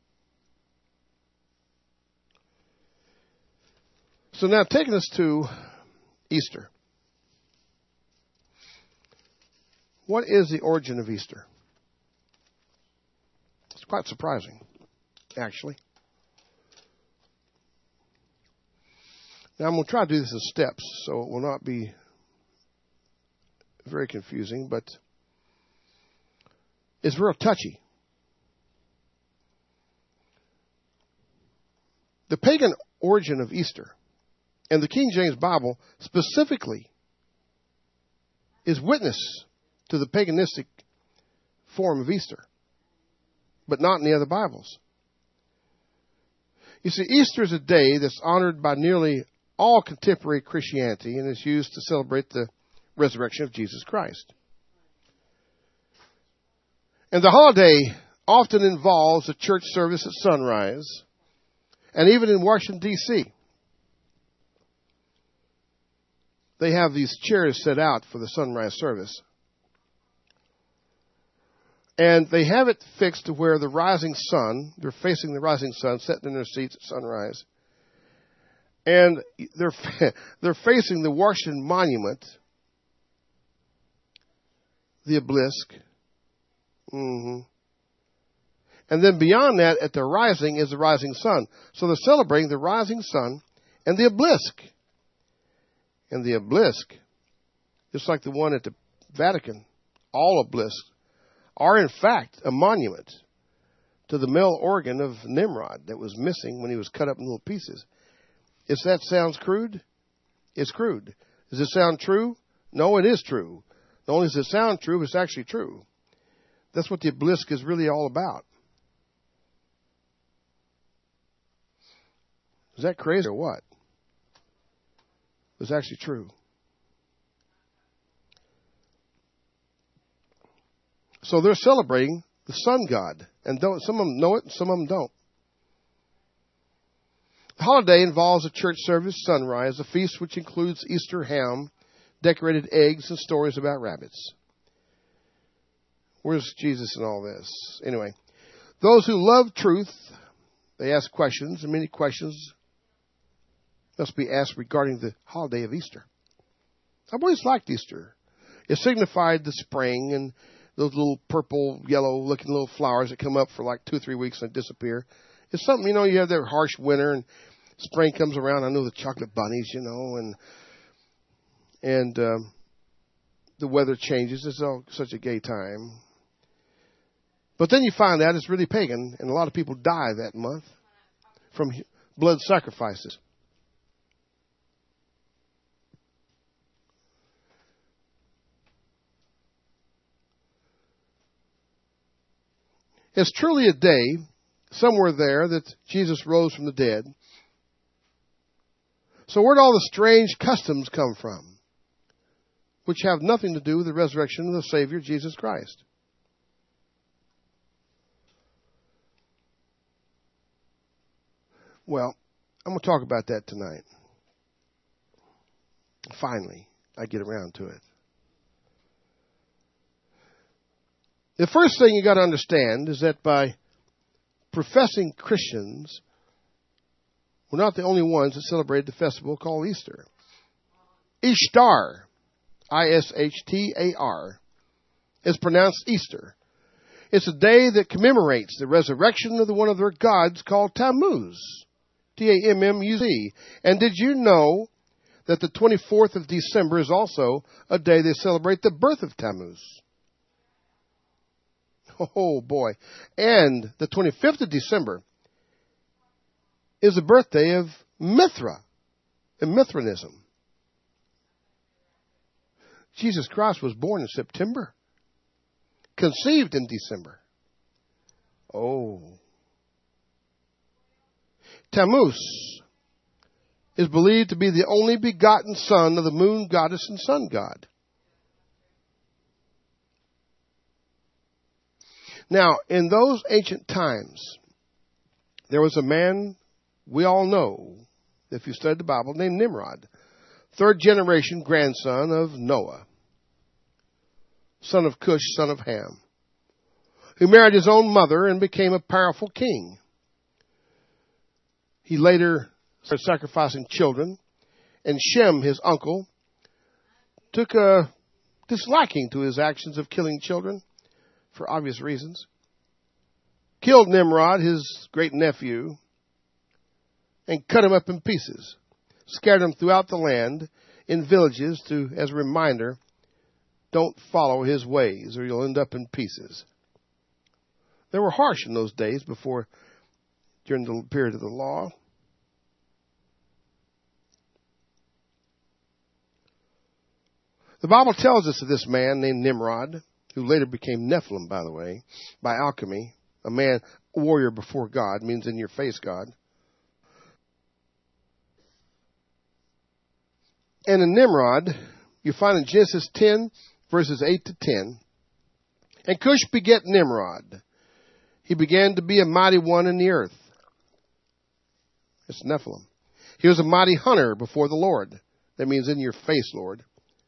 So now taking us to Easter. What is the origin of Easter? It's quite surprising, actually. Now I'm going to try to do this in steps, so it will not be very confusing, but it's real touchy. The pagan origin of Easter and the King James Bible specifically is witness to the paganistic form of Easter, but not in the other Bibles. You see, Easter is a day that's honored by nearly all contemporary Christianity and is used to celebrate the resurrection of Jesus Christ. And the holiday often involves a church service at sunrise, and even in Washington, D.C., they have these chairs set out for the sunrise service. And they have it fixed to where the rising sun, they're facing the rising sun, sitting in their seats at sunrise. And they're facing the Washington Monument, the obelisk. And then beyond that, at the rising, is the rising sun. So they're celebrating the rising sun and the obelisk. And the obelisk, just like the one at the Vatican, all obelisks are in fact a monument to the male organ of Nimrod that was missing when he was cut up in little pieces. If that sounds crude, it's crude. Does it sound true? No, it is true. Not only does it sound true, it's actually true. That's what the obelisk is really all about. Is that crazy or what? It's actually true. So they're celebrating the sun god. And some of them know it and some of them don't. The holiday involves a church service, sunrise, a feast which includes Easter ham, decorated eggs, and stories about rabbits. Where's Jesus in all this? Anyway, those who love truth, they ask questions, and many questions must be asked regarding the holiday of Easter. I've always liked Easter. It signified the spring and those little purple, yellow-looking little flowers that come up for like 2 or 3 weeks and disappear. It's something, you have that harsh winter and spring comes around. I know the chocolate bunnies, and the weather changes. It's all such a gay time. But then you find out it's really pagan, and a lot of people die that month from blood sacrifices. It's truly a day, somewhere there, that Jesus rose from the dead. So where'd all the strange customs come from, which have nothing to do with the resurrection of the Savior, Jesus Christ? Well, I'm going to talk about that tonight. Finally, I get around to it. The first thing you got to understand is that by professing Christians, we're not the only ones that celebrate the festival called Easter. Ishtar, I-S-H-T-A-R, is pronounced Easter. It's a day that commemorates the resurrection of one of their gods called Tammuz, T-A-M-M-U-Z. And did you know that the 24th of December is also a day they celebrate the birth of Tammuz? Oh, boy. And the 25th of December is the birthday of Mithra and Mithranism. Jesus Christ was born in September, conceived in December. Oh. Tammuz is believed to be the only begotten son of the moon goddess and sun god. Now, in those ancient times, there was a man we all know, if you studied the Bible, named Nimrod, third generation grandson of Noah, son of Cush, son of Ham, who married his own mother and became a powerful king. He later started sacrificing children, and Shem, his uncle, took a disliking to his actions of killing children for obvious reasons, killed Nimrod, his great-nephew, and cut him up in pieces, scattered him throughout the land in villages as a reminder, don't follow his ways or you'll end up in pieces. They were harsh in those days during the period of the law. The Bible tells us of this man named Nimrod, who later became Nephilim, by the way, by alchemy, a warrior before God, means in your face God. And in Nimrod, you find in Genesis 10, verses 8 to 10, and Cush begat Nimrod. He began to be a mighty one in the earth. It's Nephilim. He was a mighty hunter before the Lord. That means in your face, Lord.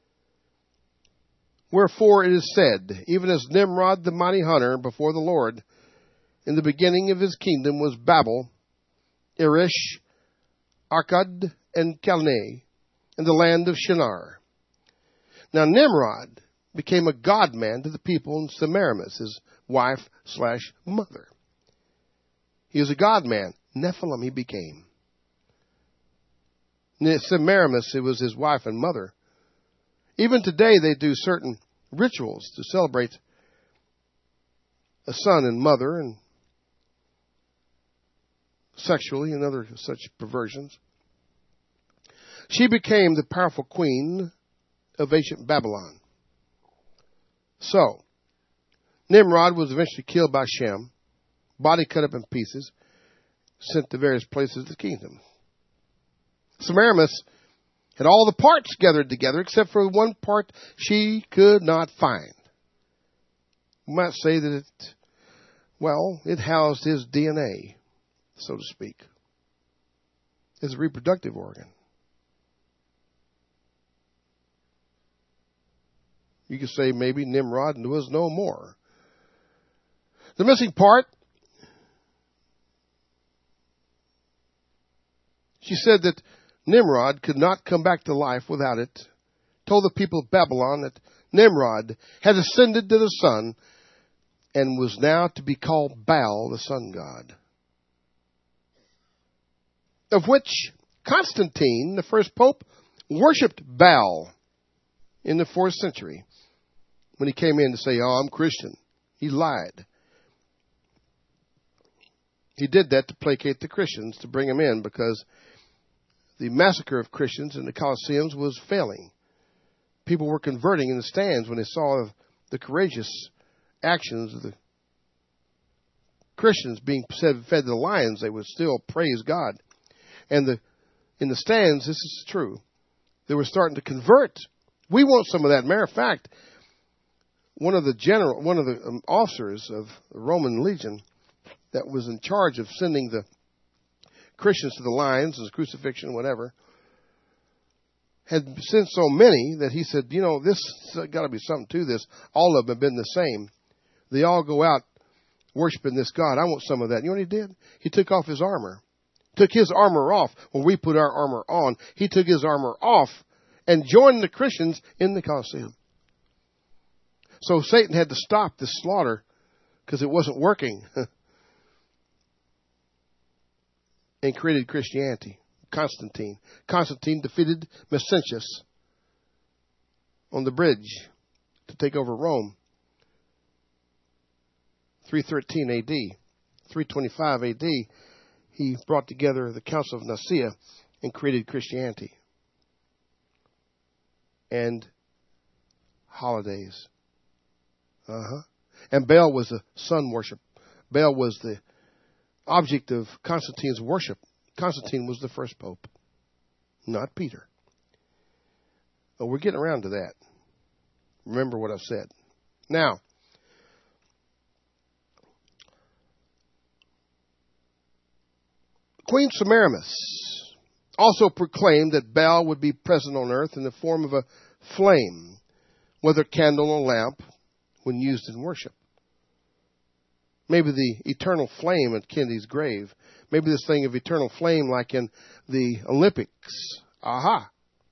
Wherefore it is said, even as Nimrod the mighty hunter before the Lord, in the beginning of his kingdom was Babel, Irish, Akkad, and Calneh, in the land of Shinar. Now Nimrod became a god-man to the people in Semiramis, his wife/mother. He was a god-man. Nephilim he became. Semiramis, it was his wife and mother. Even today they do certain rituals to celebrate a son and mother and sexually and other such perversions. She became the powerful queen of ancient Babylon. So, Nimrod was eventually killed by Shem, body cut up in pieces, sent to various places of the kingdom. Semiramis had all the parts gathered together except for one part she could not find. We might say that it housed his DNA, so to speak, his reproductive organ. You could say maybe Nimrod was no more. The missing part, she said that Nimrod could not come back to life without it. Told the people of Babylon that Nimrod had ascended to the sun and was now to be called Baal, the sun god. Of which Constantine, the first pope, worshipped Baal in the 4th century. When he came in to say, "Oh, I'm Christian," he lied. He did that to placate the Christians, to bring them in, because the massacre of Christians in the Colosseums was failing. People were converting in the stands when they saw the courageous actions of the Christians being fed to the lions. They would still praise God. And in the stands, this is true, they were starting to convert. We want some of that. Matter of fact, one of the officers of the Roman legion that was in charge of sending the Christians to the lions, as crucifixion, whatever, had sent so many that he said, this got to be something to this. All of them have been the same. They all go out worshiping this God. I want some of that. You know what he did? He took off his armor. Took his armor off when we put our armor on. He took his armor off and joined the Christians in the Colosseum. So Satan had to stop this slaughter because it wasn't working. And created Christianity. Constantine defeated Maxentius on the bridge to take over Rome. 313 AD. 325 AD, he brought together the Council of Nicaea and created Christianity. And holidays. And Baal was the sun worship. Baal was the object of Constantine's worship. Constantine was the first pope, not Peter. But we're getting around to that. Remember what I've said. Now, Queen Semiramis also proclaimed that Baal would be present on earth in the form of a flame, whether candle or lamp, when used in worship. Maybe the eternal flame at Kennedy's grave. Maybe this thing of eternal flame like in the Olympics. Aha.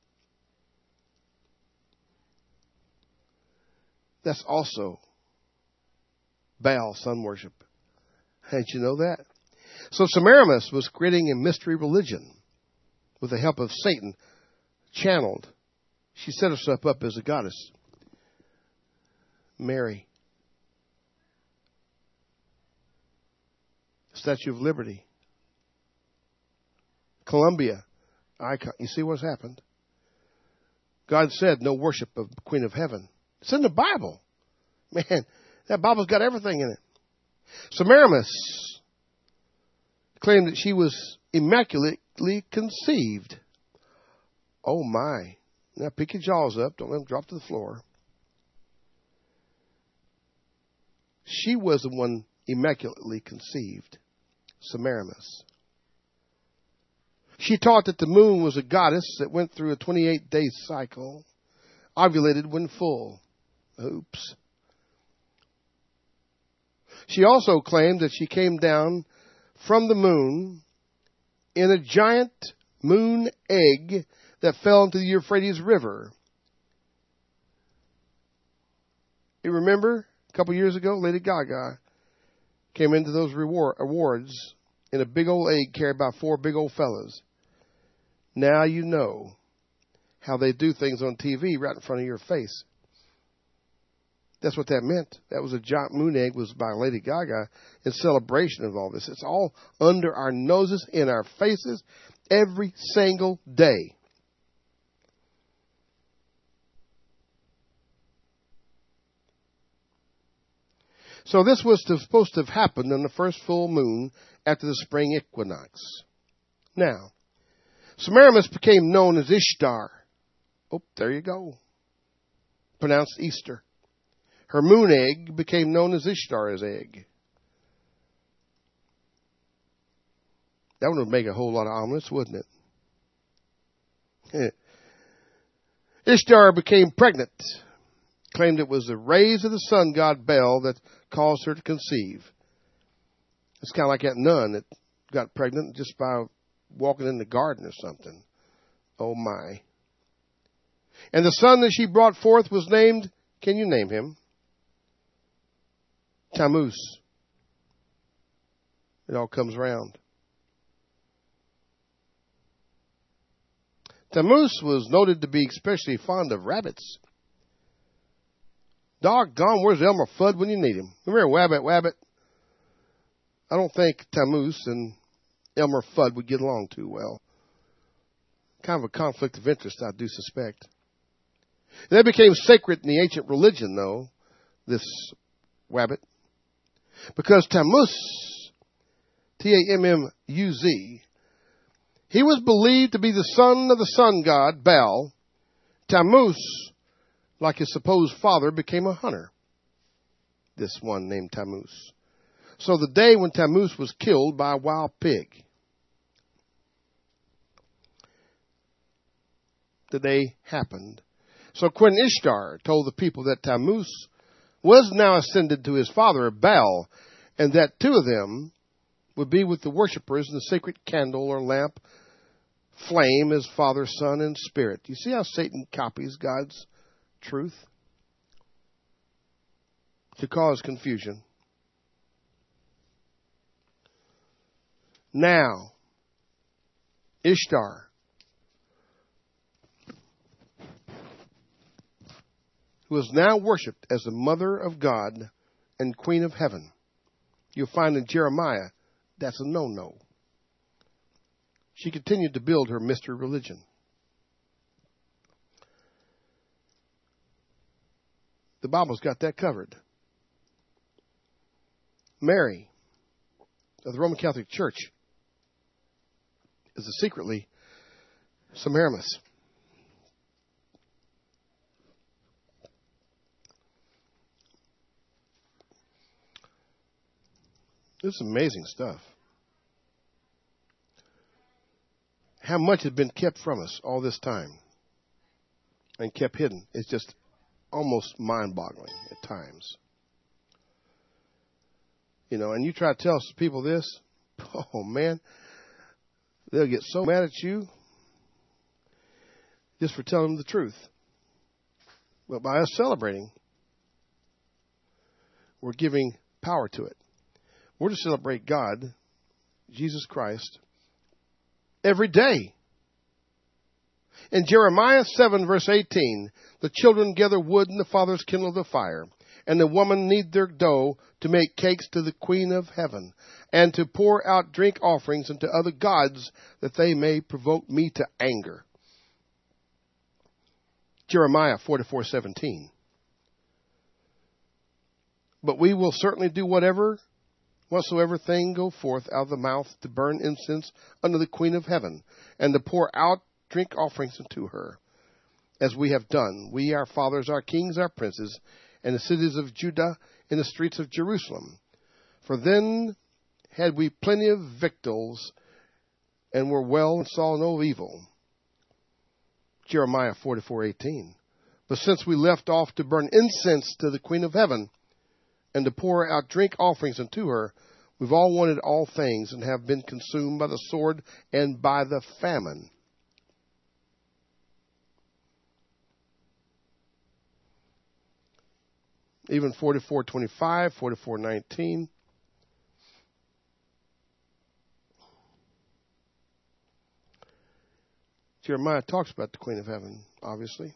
That's also Baal sun worship. Didn't you know that? So Semiramis was creating a mystery religion with the help of Satan, channeled. She set herself up as a goddess. Mary. Statue of Liberty. Columbia icon. You see what's happened? God said no worship of the Queen of Heaven. It's in the Bible. Man, that Bible's got everything in it. Semiramis claimed that she was immaculately conceived. Oh my. Now pick your jaws up. Don't let them drop to the floor. She was the one immaculately conceived. Semiramis. She taught that the moon was a goddess that went through a 28-day cycle, ovulated when full. Oops. She also claimed that she came down from the moon in a giant moon egg that fell into the Euphrates River. You remember a couple years ago, Lady Gaga came into those awards in a big old egg carried by 4 big old fellas. Now you know how they do things on TV right in front of your face. That's what that meant. That was a giant moon egg, was by Lady Gaga in celebration of all this. It's all under our noses, in our faces, every single day. So this was supposed to have happened on the first full moon after the spring equinox. Now, Semiramis became known as Ishtar. Oh, there you go. Pronounced Easter. Her moon egg became known as Ishtar's egg. That would make a whole lot of omelets, wouldn't it? Ishtar became pregnant claimed it was the rays of the sun god Bel that caused her to conceive. It's kind of like that nun that got pregnant just by walking in the garden or something. Oh, my. And the son that she brought forth was named, can you name him? Tammuz. It all comes round. Tammuz was noted to be especially fond of rabbits. Doggone, where's Elmer Fudd when you need him? Come here, Wabbit, Wabbit. I don't think Tammuz and Elmer Fudd would get along too well. Kind of a conflict of interest, I do suspect. They became sacred in the ancient religion, though, this Wabbit. Because Tammuz, Tammuz, he was believed to be the son of the sun god, Bel. Tammuz, like his supposed father, became a hunter. This one named Tammuz. So the day when Tammuz was killed by a wild pig, the day happened. So Queen Ishtar told the people that Tammuz was now ascended to his father, Bel, and that two of them would be with the worshipers in the sacred candle or lamp flame as Father, Son, and Spirit. You see how Satan copies God's truth? To cause confusion. Now, Ishtar, who is now worshipped as the Mother of God and Queen of Heaven. You'll find in Jeremiah, that's a no-no. She continued to build her mystery religion. The Bible's got that covered. Mary of the Roman Catholic Church is secretly Semiramis. This is amazing stuff. How much has been kept from us all this time and kept hidden? It's just almost mind-boggling at times. You know, and you try to tell people this, oh man, they'll get so mad at you just for telling them the truth. But by us celebrating, we're giving power to it. We're to celebrate God, Jesus Christ, every day. In Jeremiah 7, verse 18, the children gather wood and the fathers kindle the fire, and the women knead their dough to make cakes to the Queen of Heaven, and to pour out drink offerings unto other gods, that they may provoke me to anger. Jeremiah 44:17. But we will certainly do whatsoever thing go forth out of the mouth to burn incense unto the Queen of Heaven, and to pour out drink offerings unto her, as we have done, we, our fathers, our kings, our princes, and the cities of Judah, in the streets of Jerusalem. For then had we plenty of victuals, and were well, and saw no evil. Jeremiah 44:18. But since we left off to burn incense to the Queen of Heaven, and to pour out drink offerings unto her, we've all wanted all things, and have been consumed by the sword and by the famine. Even 44:25, 44:19. Jeremiah talks about the Queen of Heaven, obviously.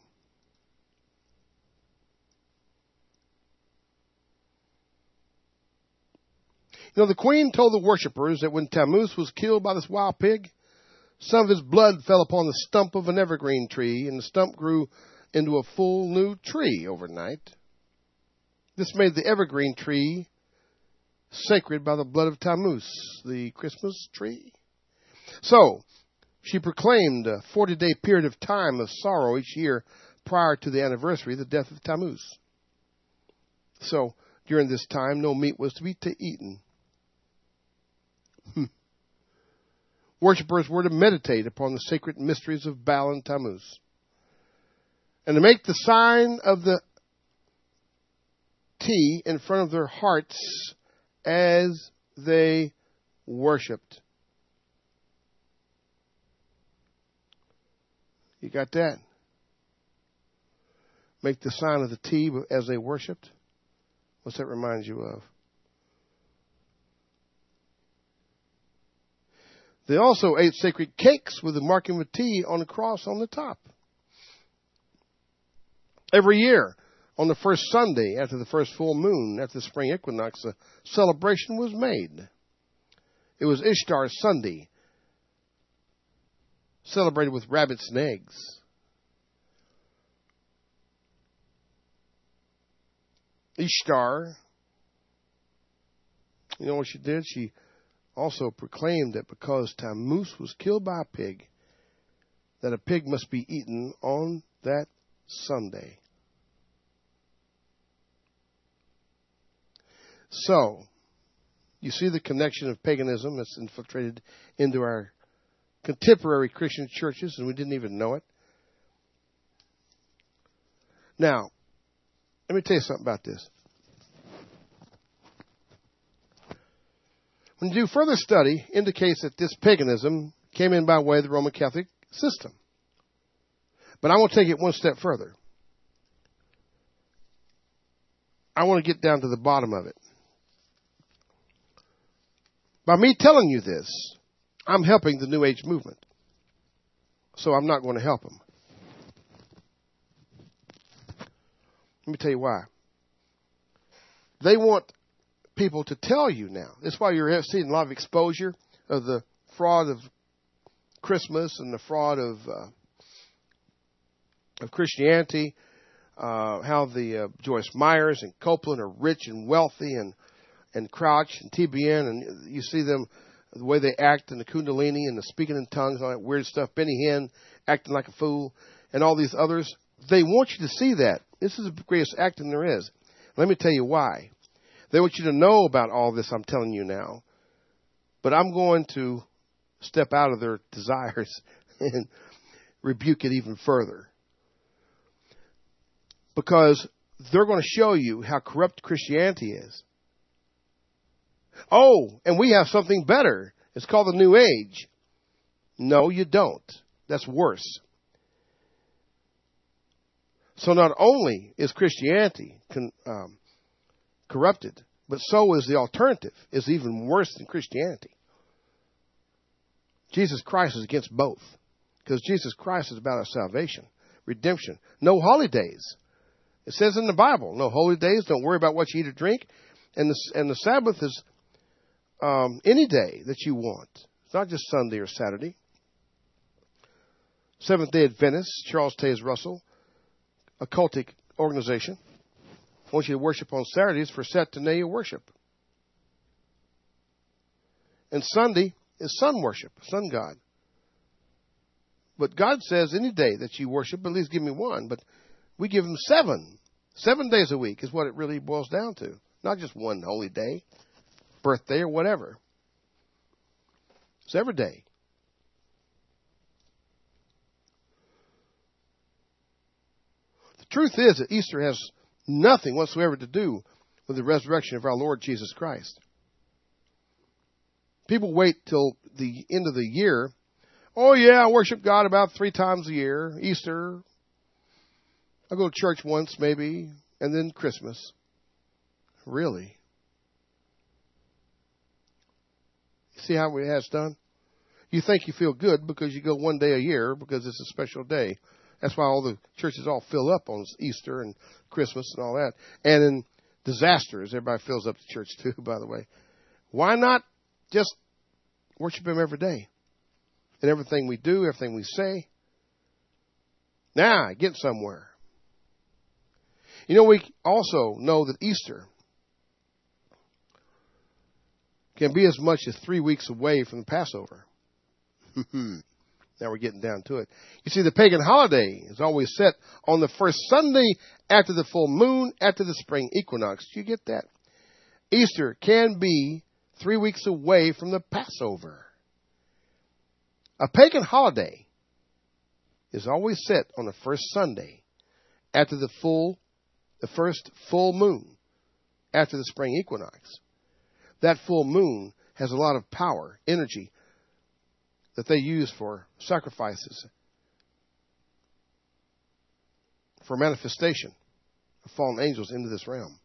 You know, the queen told the worshippers that when Tammuz was killed by this wild pig, some of his blood fell upon the stump of an evergreen tree, and the stump grew into a full new tree overnight. This made the evergreen tree sacred by the blood of Tammuz, the Christmas tree. So, she proclaimed a 40-day period of time of sorrow each year prior to the anniversary of the death of Tammuz. So, during this time, no meat was to be eaten. Worshippers were to meditate upon the sacred mysteries of Baal and Tammuz, and to make the sign of the tea in front of their hearts as they worshipped. You got that? Make the sign of the T as they worshipped. What's that remind you of? They also ate sacred cakes with the marking of T on the cross on the top. Every year, on the first Sunday after the first full moon, after the spring equinox, a celebration was made. It was Ishtar Sunday, celebrated with rabbits and eggs. Ishtar, you know what she did? She also proclaimed that because Tammuz was killed by a pig, that a pig must be eaten on that Sunday. So, you see the connection of paganism that's infiltrated into our contemporary Christian churches, and we didn't even know it. Now, let me tell you something about this. When you do further study, indicates that this paganism came in by way of the Roman Catholic system. But I want to take it one step further. I want to get down to the bottom of it. By me telling you this, I'm helping the New Age movement. So I'm not going to help them. Let me tell you why. They want people to tell you now. That's why you're seeing a lot of exposure of the fraud of Christmas and the fraud of Christianity. How the Joyce Myers and Copeland are rich and wealthy, and Crouch and TBN, and you see them, the way they act, and the Kundalini and the speaking in tongues, all that weird stuff. Benny Hinn acting like a fool, and all these others. They want you to see that. This is the greatest acting there is. Let me tell you why. They want you to know about all this I'm telling you now. But I'm going to step out of their desires and rebuke it even further. Because they're going to show you how corrupt Christianity is. Oh, and we have something better. It's called the New Age. No, you don't. That's worse. So not only is Christianity corrupted, but so is the alternative. It's even worse than Christianity. Jesus Christ is against both. Because Jesus Christ is about our salvation, redemption. No holidays. It says in the Bible, no holy days, don't worry about what you eat or drink. And the Sabbath is any day that you want. It's not just Sunday or Saturday. Seventh-day Adventists, Charles Taze Russell, a cultic organization, wants you to worship on Saturdays for Saturnalia worship. And Sunday is sun worship, sun god. But God says any day that you worship, at least give me one. But we give them 7. 7 days a week is what it really boils down to. Not just one holy day, birthday, or whatever. It's every day. The truth is that Easter has nothing whatsoever to do with the resurrection of our Lord Jesus Christ. People wait till the end of the year. Oh, yeah, I worship God about 3 times a year. Easter. I go to church once, maybe, and then Christmas. Really? You see how it has done? You think you feel good because you go one day a year because it's a special day. That's why all the churches all fill up on Easter and Christmas and all that. And in disasters, everybody fills up the church too, by the way. Why not just worship Him every day? And everything we do, everything we say. Now, get somewhere. You know, we also know that Easter can be as much as 3 weeks away from the Passover. Now we're getting down to it. You see, the pagan holiday is always set on the first Sunday after the full moon, after the spring equinox. Do you get that? Easter can be 3 weeks away from the Passover. A pagan holiday is always set on the first Sunday after the first full moon, after the spring equinox. That full moon has a lot of power, energy, that they use for sacrifices, for manifestation of fallen angels into this realm.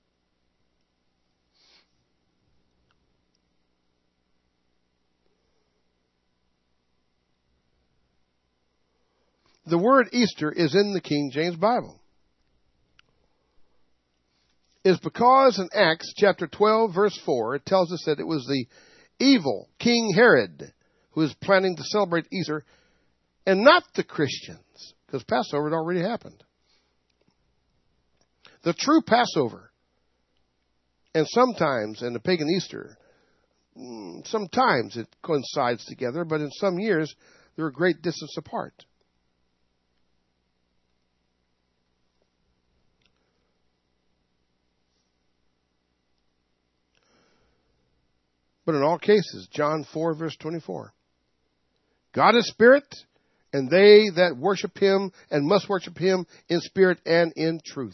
The word Easter is in the King James Bible. It's because in Acts chapter 12, verse 4, it tells us that it was the evil King Herod who was planning to celebrate Easter, and not the Christians, because Passover had already happened. The true Passover, and sometimes in the pagan Easter, sometimes it coincides together, but in some years they're a great distance apart. But in all cases, John 4, verse 24, God is spirit, and they that worship him and must worship him in spirit and in truth.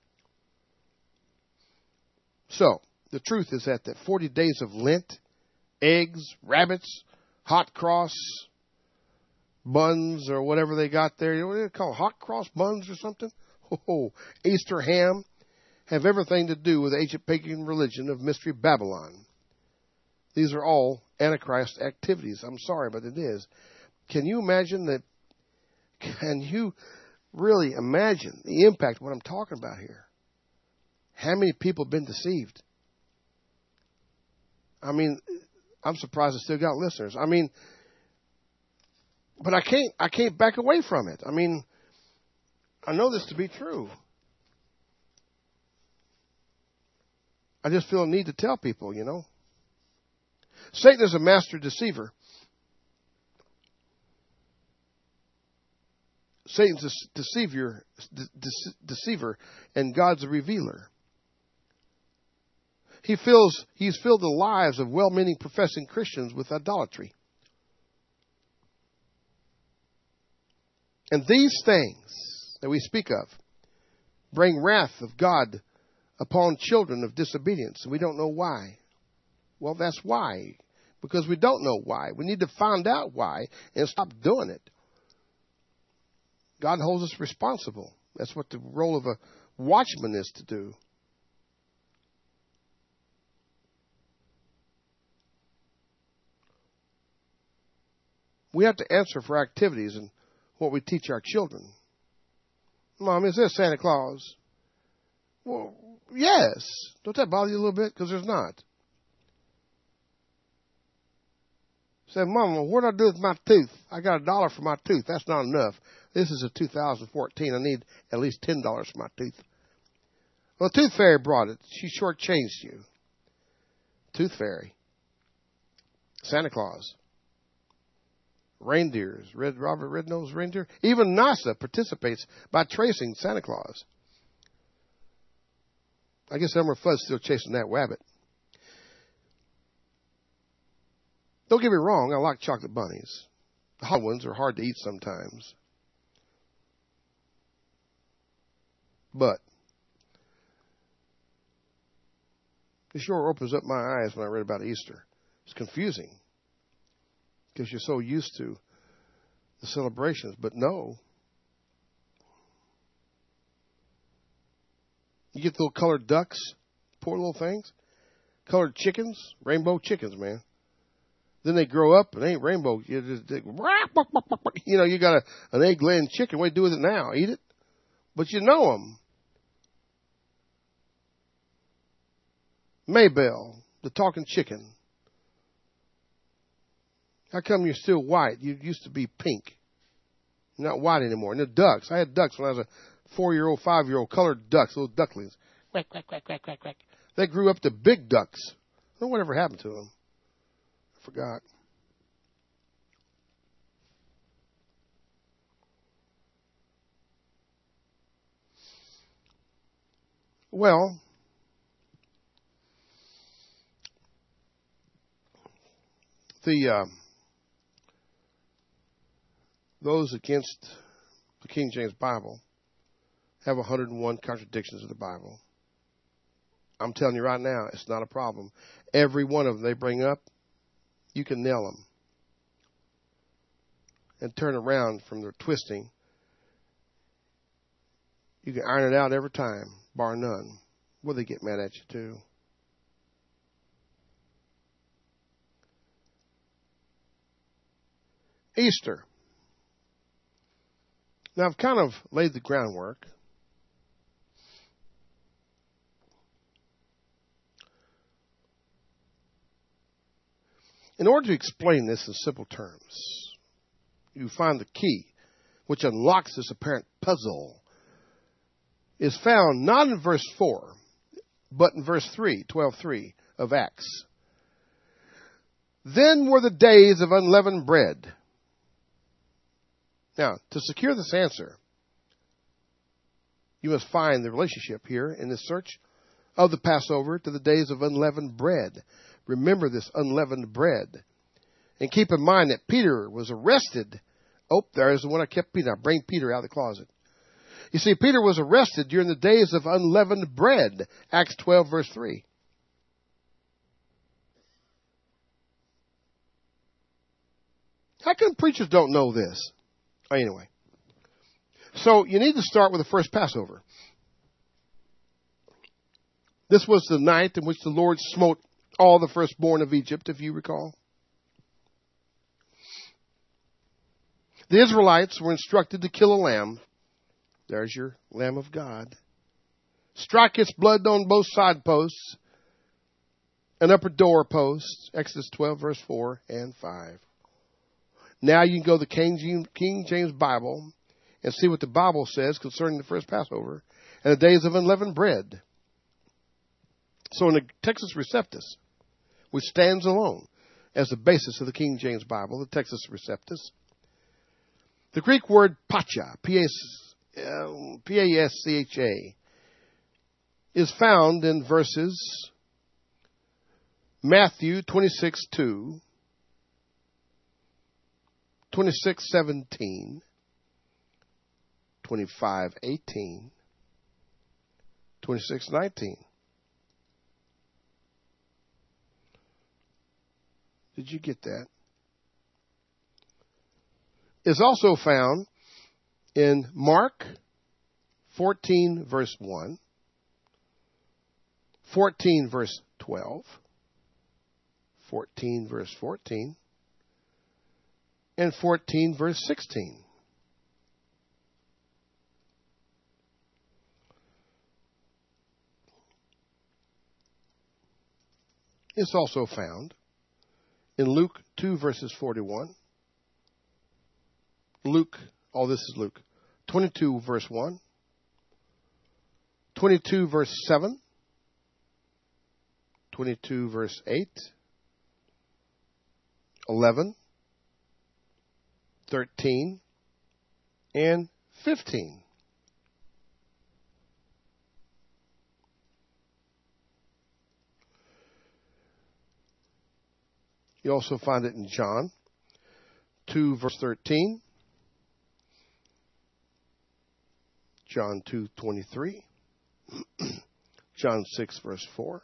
So, the truth is that 40 days of Lent, eggs, rabbits, hot cross buns, or whatever they got there, you know what they call hot cross buns or something? Easter ham, have everything to do with the ancient pagan religion of Mystery Babylon. These are all Antichrist activities. I'm sorry, but it is. Can you imagine that? Can you really imagine the impact of what I'm talking about here? How many people have been deceived? I mean, I'm surprised I still got listeners. I mean, but I can't back away from it. I mean, I know this to be true. I just feel a need to tell people, you know. Satan is a master deceiver. Satan's a deceiver, and God's a revealer. He's filled the lives of well-meaning professing Christians with idolatry. And these things that we speak of bring wrath of God upon children of disobedience. And we don't know why. Well, that's why. Because we don't know why. We need to find out why and stop doing it. God holds us responsible. That's what the role of a watchman is to do. We have to answer for our activities and what we teach our children. Mom, is there Santa Claus? Well, yes. Don't that bother you a little bit? Because there's not. Said, Mama, what do I do with my tooth? I got $1 for my tooth. That's not enough. This is a 2014. I need at least $10 for my tooth. Well, the Tooth Fairy brought it. She shortchanged you. Tooth Fairy. Santa Claus. Reindeers. Robert Red-Nosed Reindeer. Even NASA participates by tracing Santa Claus. I guess Elmer Fudd's still chasing that rabbit. Don't get me wrong, I like chocolate bunnies. The hot ones are hard to eat sometimes. But it sure opens up my eyes when I read about Easter. It's confusing because you're so used to the celebrations. But no. You get little colored ducks, poor little things. Colored chickens, rainbow chickens, man. Then they grow up and they ain't rainbow. You know, you got an egg-laying chicken. What do you do with it now? Eat it? But you know them. Maybell, the talking chicken. How come you're still white? You used to be pink. You're not white anymore. And the ducks. I had ducks when I was a 4-year-old, 5-year-old, colored ducks, little ducklings. Quack, quack, quack, quack, quack, quack. They grew up to big ducks. I don't know whatever happened to them. I forgot. Well, those against the King James Bible have 101 contradictions of the Bible. I'm telling you right now, it's not a problem. Every one of them they bring up, you can nail them and turn around from their twisting. You can iron it out every time, bar none. Will they get mad at you too? Easter. Now, I've kind of laid the groundwork. In order to explain this in simple terms, you find the key, which unlocks this apparent puzzle, is found not in verse 4, but in verse 3, 12:3 of Acts. Then were the days of unleavened bread. Now, to secure this answer, you must find the relationship here in this search of the Passover to the days of unleavened bread. Remember this unleavened bread. And keep in mind that Peter was arrested. Oh, there's the one I kept Peter. I bring Peter out of the closet. You see, Peter was arrested during the days of unleavened bread. Acts 12, verse 3. How come preachers don't know this? Anyway. So you need to start with the first Passover. This was the night in which the Lord smote all the firstborn of Egypt, if you recall. The Israelites were instructed to kill a lamb. There's your Lamb of God. Strike its blood on both side posts and upper door posts. Exodus 12, verse 4 and 5. Now you can go to the King James Bible and see what the Bible says concerning the first Passover and the days of unleavened bread. So in the Textus Receptus, which stands alone as the basis of the King James Bible, the Textus Receptus, the Greek word pacha, P-A-S-C-H-A, is found in verses Matthew 26:2, 26:17, 25:18, 26:19. Did you get that? It's also found in Mark 14, verse 1, 14, verse 12, 14, verse 14, and 14, verse 16. It's also found in Luke 2, verses 41. This is Luke. 22, verse 1. 22, verse 7. 22, verse 8. 11. 13. And 15. You also find it in John 2, verse 13. John 2:23. John 6, verse 4.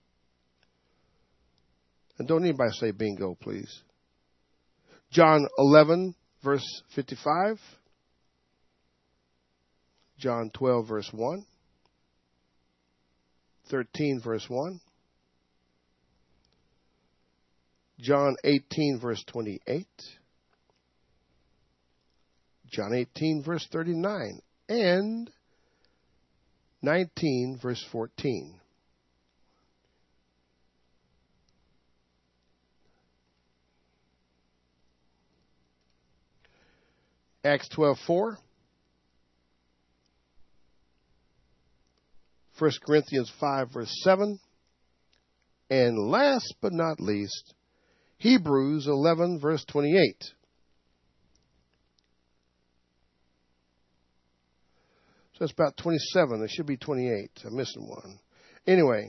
And don't anybody say bingo, please. John 11, verse 55. John 12, verse 1. 13, verse 1. John 18, verse 28. John 18, verse 39. And 19, verse 14. Acts 12:4. 1 Corinthians 5, verse 7. And last but not least, Hebrews 11, verse 28. So that's about 27. It should be 28. I'm missing one. Anyway,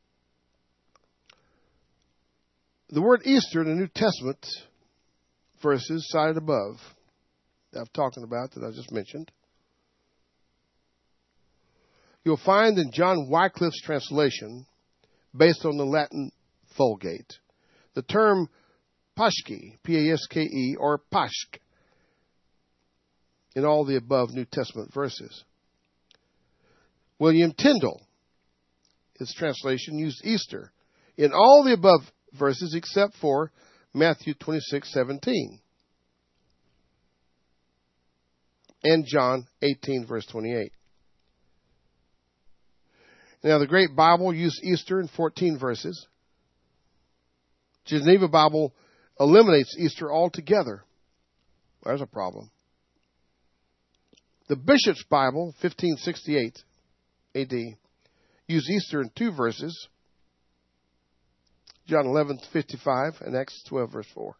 the word Easter in the New Testament verses cited above that I'm talking about, that I just mentioned, you'll find in John Wycliffe's translation, based on the Latin Vulgate. The term Paschke, P-A-S-K-E, or Pasch, in all the above New Testament verses. William Tyndale, his translation, used Easter in all the above verses except for Matthew 26:17 and John 18, verse 28. Now, the Great Bible used Easter in 14 verses. Geneva Bible eliminates Easter altogether. There's a problem. The Bishop's Bible, 1568 A.D., used Easter in 2 verses, John 11:55 and Acts 12, verse 4.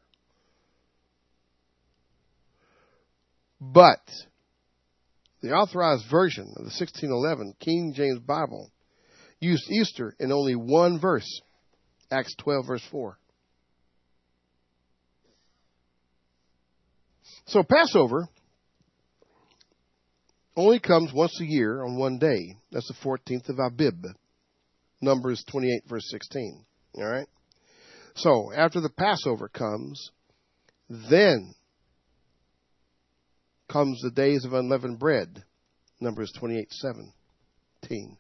But the authorized version of the 1611 King James Bible used Easter in only 1 verse, Acts 12, verse 4. So Passover only comes once a year on one day. That's the 14th of Abib, Numbers 28, verse 16. All right? So after the Passover comes, then comes the days of unleavened bread, Numbers 28:17.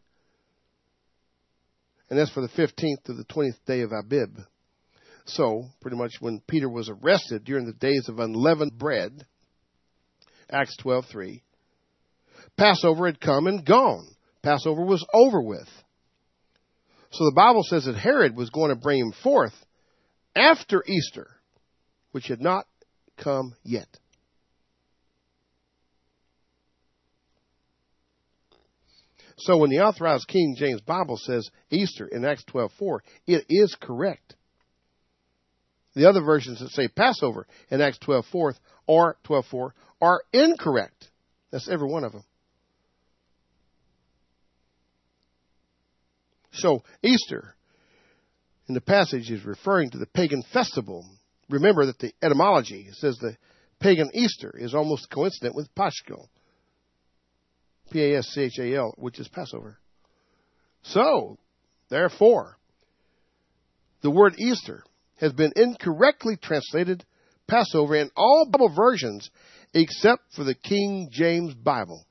And that's for the 15th to the 20th day of Abib. So, pretty much when Peter was arrested during the days of unleavened bread, Acts 12:3, Passover had come and gone. Passover was over with. So the Bible says that Herod was going to bring him forth after Easter, which had not come yet. So when the authorized King James Bible says Easter in Acts 12:4, it is correct. The other versions that say Passover in Acts 12:4 or 12:4 are incorrect. That's every one of them. So Easter in the passage is referring to the pagan festival. Remember that the etymology says the pagan Easter is almost coincident with Paschal, P-A-S-C-H-A-L, which is Passover. So, therefore, the word Easter has been incorrectly translated Passover in all Bible versions except for the King James Bible.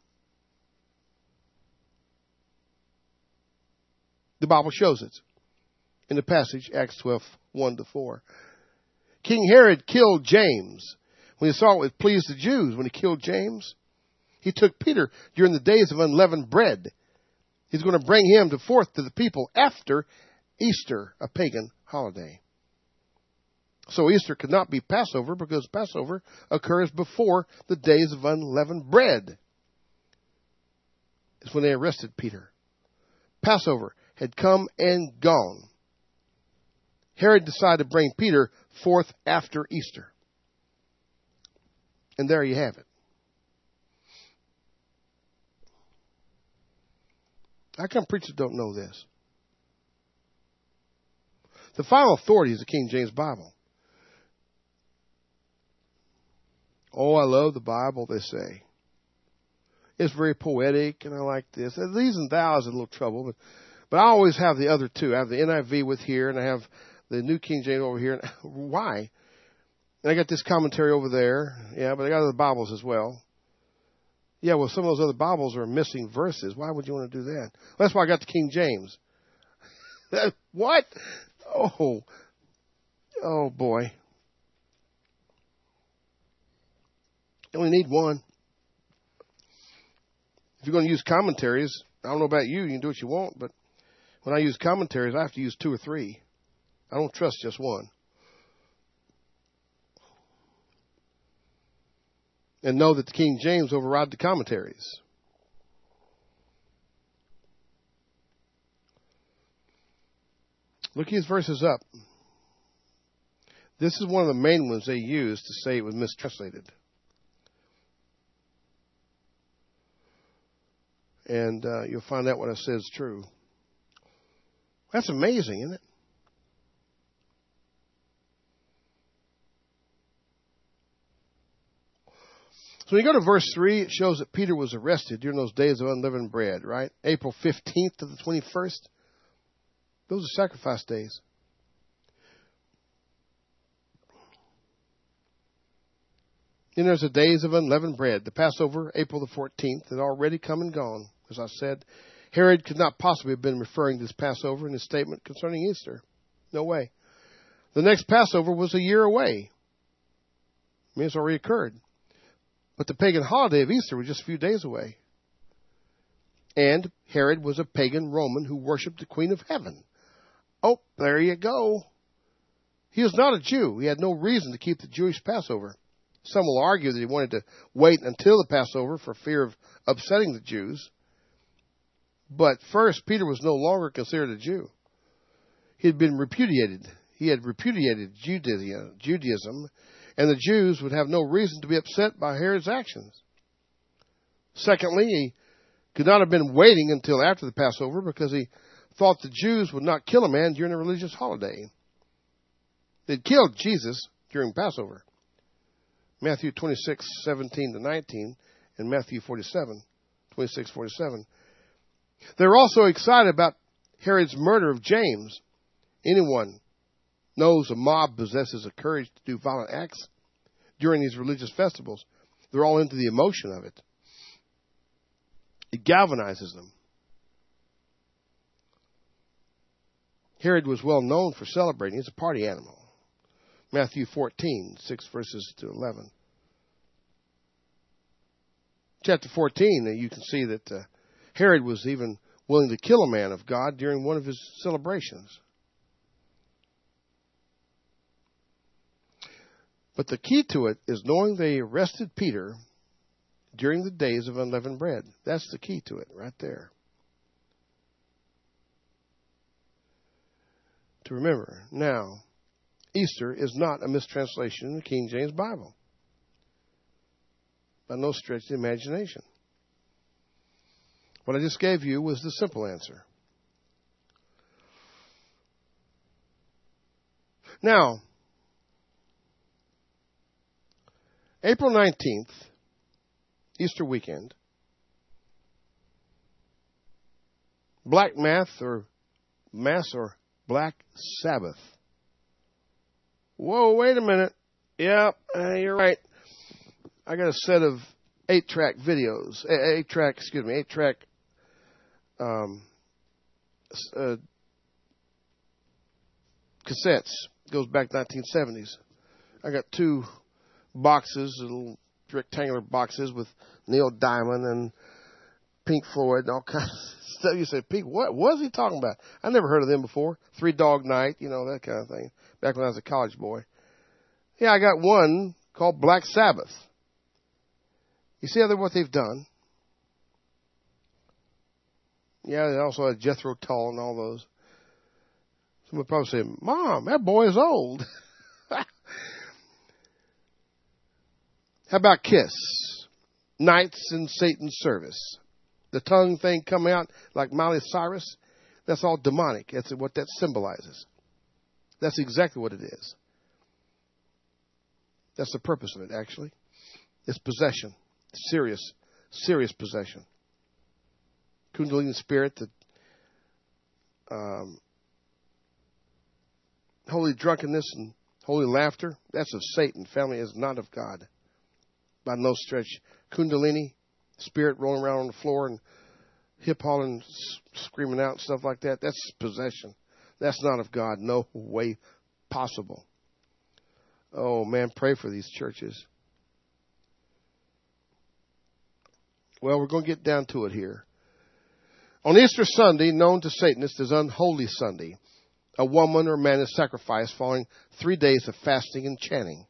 The Bible shows it in the passage, Acts 12:1-4. King Herod killed James. When he saw it pleased the Jews, when he killed James, he took Peter during the days of unleavened bread. He's going to bring him forth to the people after Easter, a pagan holiday. So Easter could not be Passover because Passover occurs before the days of unleavened bread. It's when they arrested Peter. Passover had come and gone. Herod decided to bring Peter forth after Easter. And there you have it. How come preachers don't know this? The final authority is the King James Bible. Oh, I love the Bible, they say. It's very poetic, and I like this. These and thous is a little trouble, but I always have the other two. I have the NIV with here, and I have the New King James over here. Why? And I got this commentary over there. Yeah, but I got other Bibles as well. Yeah, well, some of those other Bibles are missing verses. Why would you want to do that? Well, that's why I got the King James. What? Oh, boy. You only need one. If you're going to use commentaries, I don't know about you. You can do what you want, but when I use commentaries, I have to use 2 or 3. I don't trust just one. And know that the King James override the commentaries. Look these verses up. This is one of the main ones they used to say it was mistranslated. And you'll find out what I say is true. That's amazing, isn't it? So when you go to verse 3, it shows that Peter was arrested during those days of unleavened bread, right? April 15th to the 21st. Those are sacrifice days. Then there's the days of unleavened bread. The Passover, April the 14th, had already come and gone. As I said, Herod could not possibly have been referring to this Passover in his statement concerning Easter. No way. The next Passover was a year away. I mean, it's already occurred. But the pagan holiday of Easter was just a few days away. And Herod was a pagan Roman who worshipped the Queen of Heaven. Oh, there you go. He was not a Jew. He had no reason to keep the Jewish Passover. Some will argue that he wanted to wait until the Passover for fear of upsetting the Jews. But first, Peter was no longer considered a Jew. He had been repudiated. He had repudiated Judaism, and the Jews would have no reason to be upset by Herod's actions. Secondly, he could not have been waiting until after the Passover because he thought the Jews would not kill a man during a religious holiday. They'd killed Jesus during Passover. Matthew 26:17-19 and Matthew 26:47. They were also excited about Herod's murder of James. Anyone knows a mob possesses the courage to do violent acts during these religious festivals. They're all into the emotion of it. It galvanizes them. Herod was well known for celebrating. He's a party animal. Matthew 14:6-11. Chapter 14, you can see that Herod was even willing to kill a man of God during one of his celebrations. But the key to it is knowing they arrested Peter during the days of unleavened bread. That's the key to it right there. To remember, now, Easter is not a mistranslation in the King James Bible. By no stretch of the imagination. What I just gave you was the simple answer. Now, April 19th, Easter weekend, Black Mass or Black Sabbath. Whoa, wait a minute. Yeah, you're right. I got a set of 8-track videos. 8-track cassettes. Goes back to 1970s. I got 2 boxes, little rectangular boxes with Neil Diamond and Pink Floyd and all kinds of stuff. You say, Pink, what was he talking about? I never heard of them before. 3 Dog Night, that kind of thing. Back when I was a college boy. Yeah, I got one called Black Sabbath. You see what they've done? Yeah, they also had Jethro Tull and all those. Someone would probably say, Mom, that boy is old. How about Kiss? Knights in Satan's Service. The tongue thing coming out like Miley Cyrus, that's all demonic. That's what that symbolizes. That's exactly what it is. That's the purpose of it, actually. It's possession. Serious possession. Kundalini spirit, the holy drunkenness and holy laughter, that's of Satan. Family is not of God. By no stretch. Kundalini, spirit rolling around on the floor and hip-hauling, screaming out and stuff like that, that's possession. That's not of God. No way possible. Oh, man, pray for these churches. Well, we're going to get down to it here. On Easter Sunday, known to Satanists as Unholy Sunday, a woman or man is sacrificed following 3 days of fasting and chanting.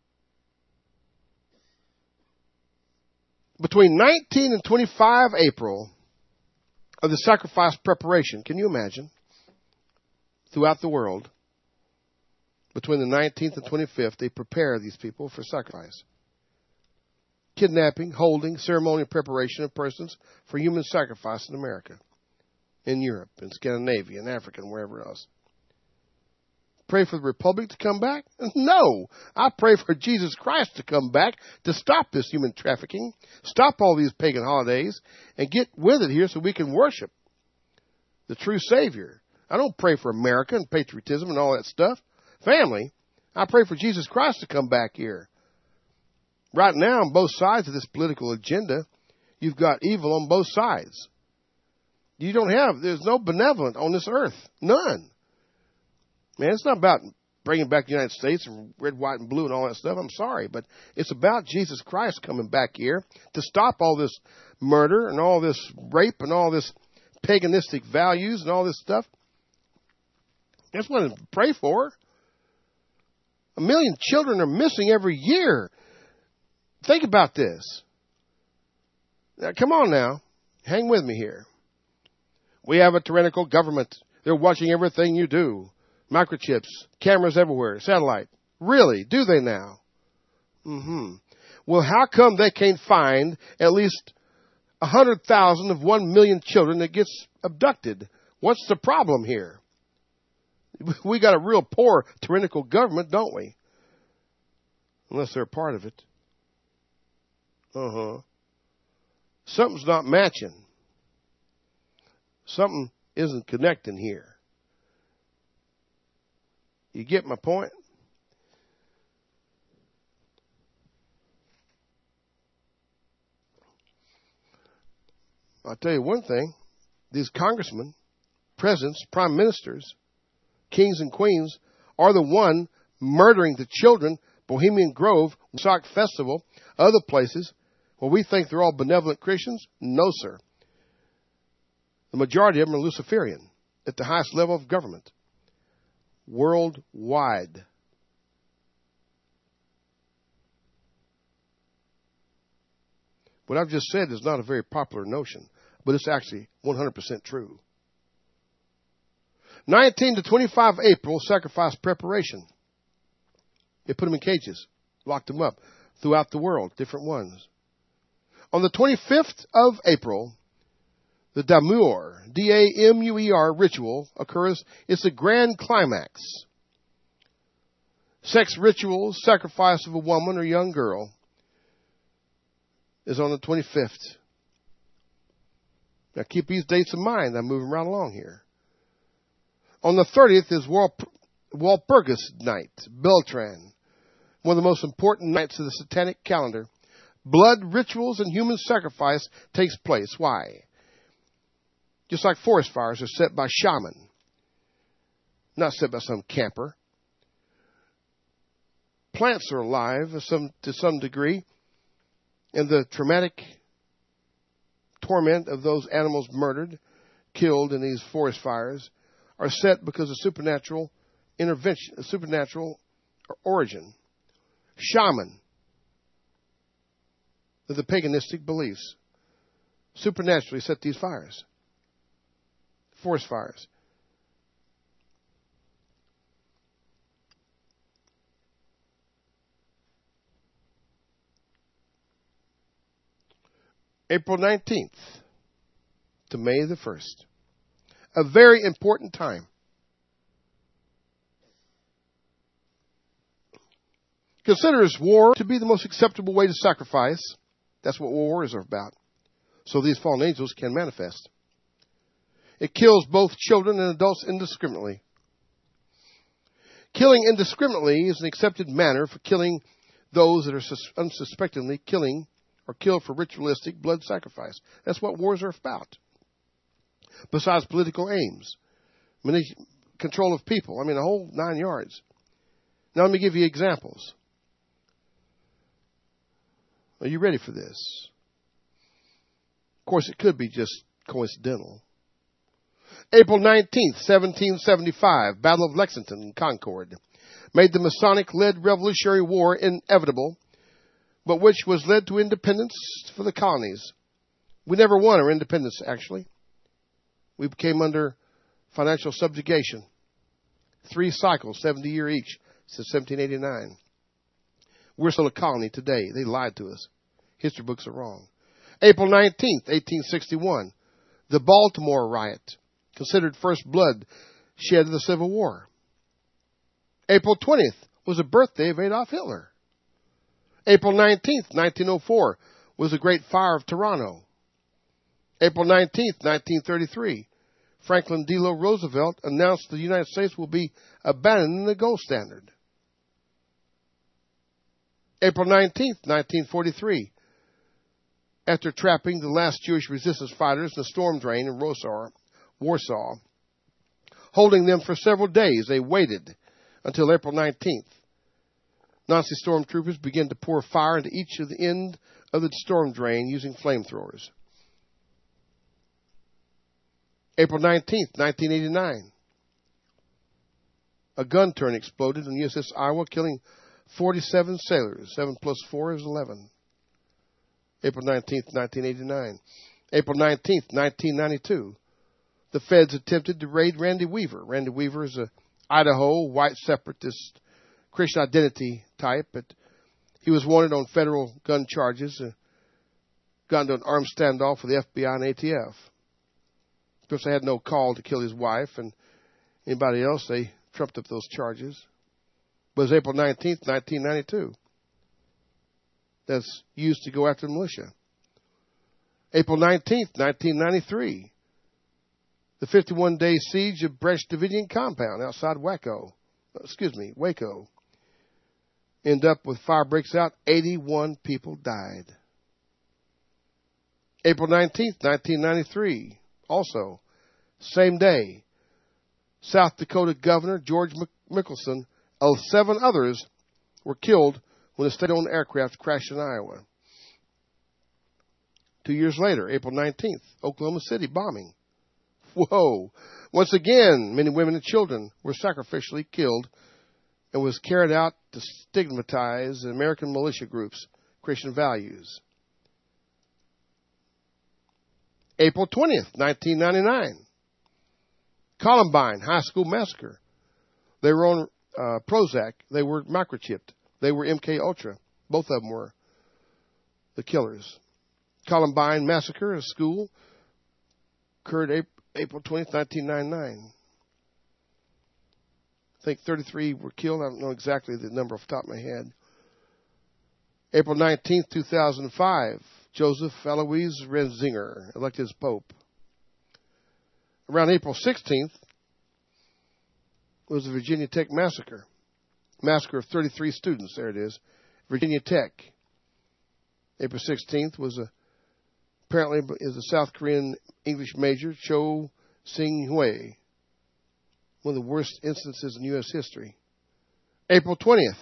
Between 19 and 25 April of the sacrifice preparation, can you imagine? Throughout the world, between the 19th and 25th, they prepare these people for sacrifice. Kidnapping, holding, ceremonial preparation of persons for human sacrifice in America, in Europe, in Scandinavia, in Africa, and wherever else. Pray for the Republic to come back? No. I pray for Jesus Christ to come back to stop this human trafficking, stop all these pagan holidays, and get with it here so we can worship the true Savior. I don't pray for America and patriotism and all that stuff. Family. I pray for Jesus Christ to come back here. Right now, on both sides of this political agenda, you've got evil on both sides. There's no benevolent on this earth. None. Man, it's not about bringing back the United States and red, white, and blue and all that stuff. I'm sorry, but it's about Jesus Christ coming back here to stop all this murder and all this rape and all this paganistic values and all this stuff. That's what I pray for. 1 million children are missing every year. Think about this. Now, come on now. Hang with me here. We have a tyrannical government. They're watching everything you do. Microchips, cameras everywhere, satellite. Really? Do they now? Mm-hmm. Well, how come they can't find at least 100,000 of 1 million children that gets abducted? What's the problem here? We got a real poor tyrannical government, don't we? Unless they're a part of it. Something's not matching. Something isn't connecting here. You get my point? I'll tell you one thing. These congressmen, presidents, prime ministers, kings and queens are the one murdering the children. Bohemian Grove, Woodstock Festival, other places where we think they're all benevolent Christians. No, sir. The majority of them are Luciferian at the highest level of government. Worldwide. What I've just said is not a very popular notion, but it's actually 100% true. 19 to 25 April, sacrifice preparation. They put them in cages, locked them up throughout the world, different ones. On the 25th of April, the Damuer, D-A-M-U-E-R ritual occurs. It's the grand climax. Sex rituals, sacrifice of a woman or young girl, is on the 25th. Now keep these dates in mind. I'm moving right along here. On the 30th is Walpurgis Night, Beltran, one of the most important nights of the satanic calendar. Blood rituals and human sacrifice takes place. Why? Just like forest fires are set by shaman, not set by some camper. Plants are alive to some degree, and the traumatic torment of those animals murdered, killed in these forest fires are set because of supernatural intervention, a supernatural origin. Shaman of the paganistic beliefs supernaturally set these fires, forest fires. April 19th to May the 1st. A very important time. Considers war to be the most acceptable way to sacrifice. That's what wars are about. So these fallen angels can manifest. It kills both children and adults indiscriminately. Killing indiscriminately is an accepted manner for killing those that are unsuspectingly killing or killed for ritualistic blood sacrifice. That's what wars are about. Besides political aims, control of people. I mean, the whole 9 yards. Now let me give you examples. Are you ready for this? Of course, it could be just coincidental. April 19th, 1775, Battle of Lexington and Concord made the Masonic-led Revolutionary War inevitable, but which was led to independence for the colonies. We never won our independence, actually. We became under financial subjugation. 3 cycles, 70 years each, since 1789. We're still a colony today. They lied to us. History books are wrong. April 19th, 1861, the Baltimore riot, considered first blood shed of the Civil War. April 20th was the birthday of Adolf Hitler. April 19th, 1904, was the Great Fire of Toronto. April 19th, 1933, Franklin Delano Roosevelt announced the United States will be abandoning the gold standard. April 19th, 1943. After trapping the last Jewish resistance fighters in a storm drain in Warsaw, holding them for several days, they waited until April 19th. Nazi stormtroopers began to pour fire into each of the end of the storm drain using flamethrowers. April 19th, 1989. A gun turret exploded on USS Iowa, killing 47 sailors. 7 plus 4 is 11. April 19th, 1989. April 19th, 1992. The feds attempted to raid Randy Weaver. Randy Weaver is a Idaho white separatist Christian identity type, but he was wanted on federal gun charges. Got into an armed standoff with the FBI and ATF. Of course, they had no call to kill his wife and anybody else. They trumped up those charges. But it was April 19th, 1992. That's used to go after the militia. April 19th, 1993. The 51-day siege of Branch Davidian compound outside Waco. End up with fire breaks out. 81 people died. April 19th, 1993. Also, same day, South Dakota Governor George Mickelson and 7 others were killed when a state-owned aircraft crashed in Iowa. 2 years later, April 19th, Oklahoma City bombing. Whoa! Once again, many women and children were sacrificially killed and was carried out to stigmatize American militia groups' Christian values. April 20th, 1999. Columbine High School Massacre. They were on Prozac. They were microchipped. They were MK Ultra. Both of them were the killers. Columbine Massacre, a school, occurred April 20th, 1999. I think 33 were killed. I don't know exactly the number off the top of my head. April 19th, 2005. Joseph Alois Ratzinger elected as Pope. Around April 16th was the Virginia Tech Massacre. Massacre of 33 students. There it is. Virginia Tech. April 16th was apparently is a South Korean English major, Cho Sing-hui. One of the worst instances in U.S. history. April 20th,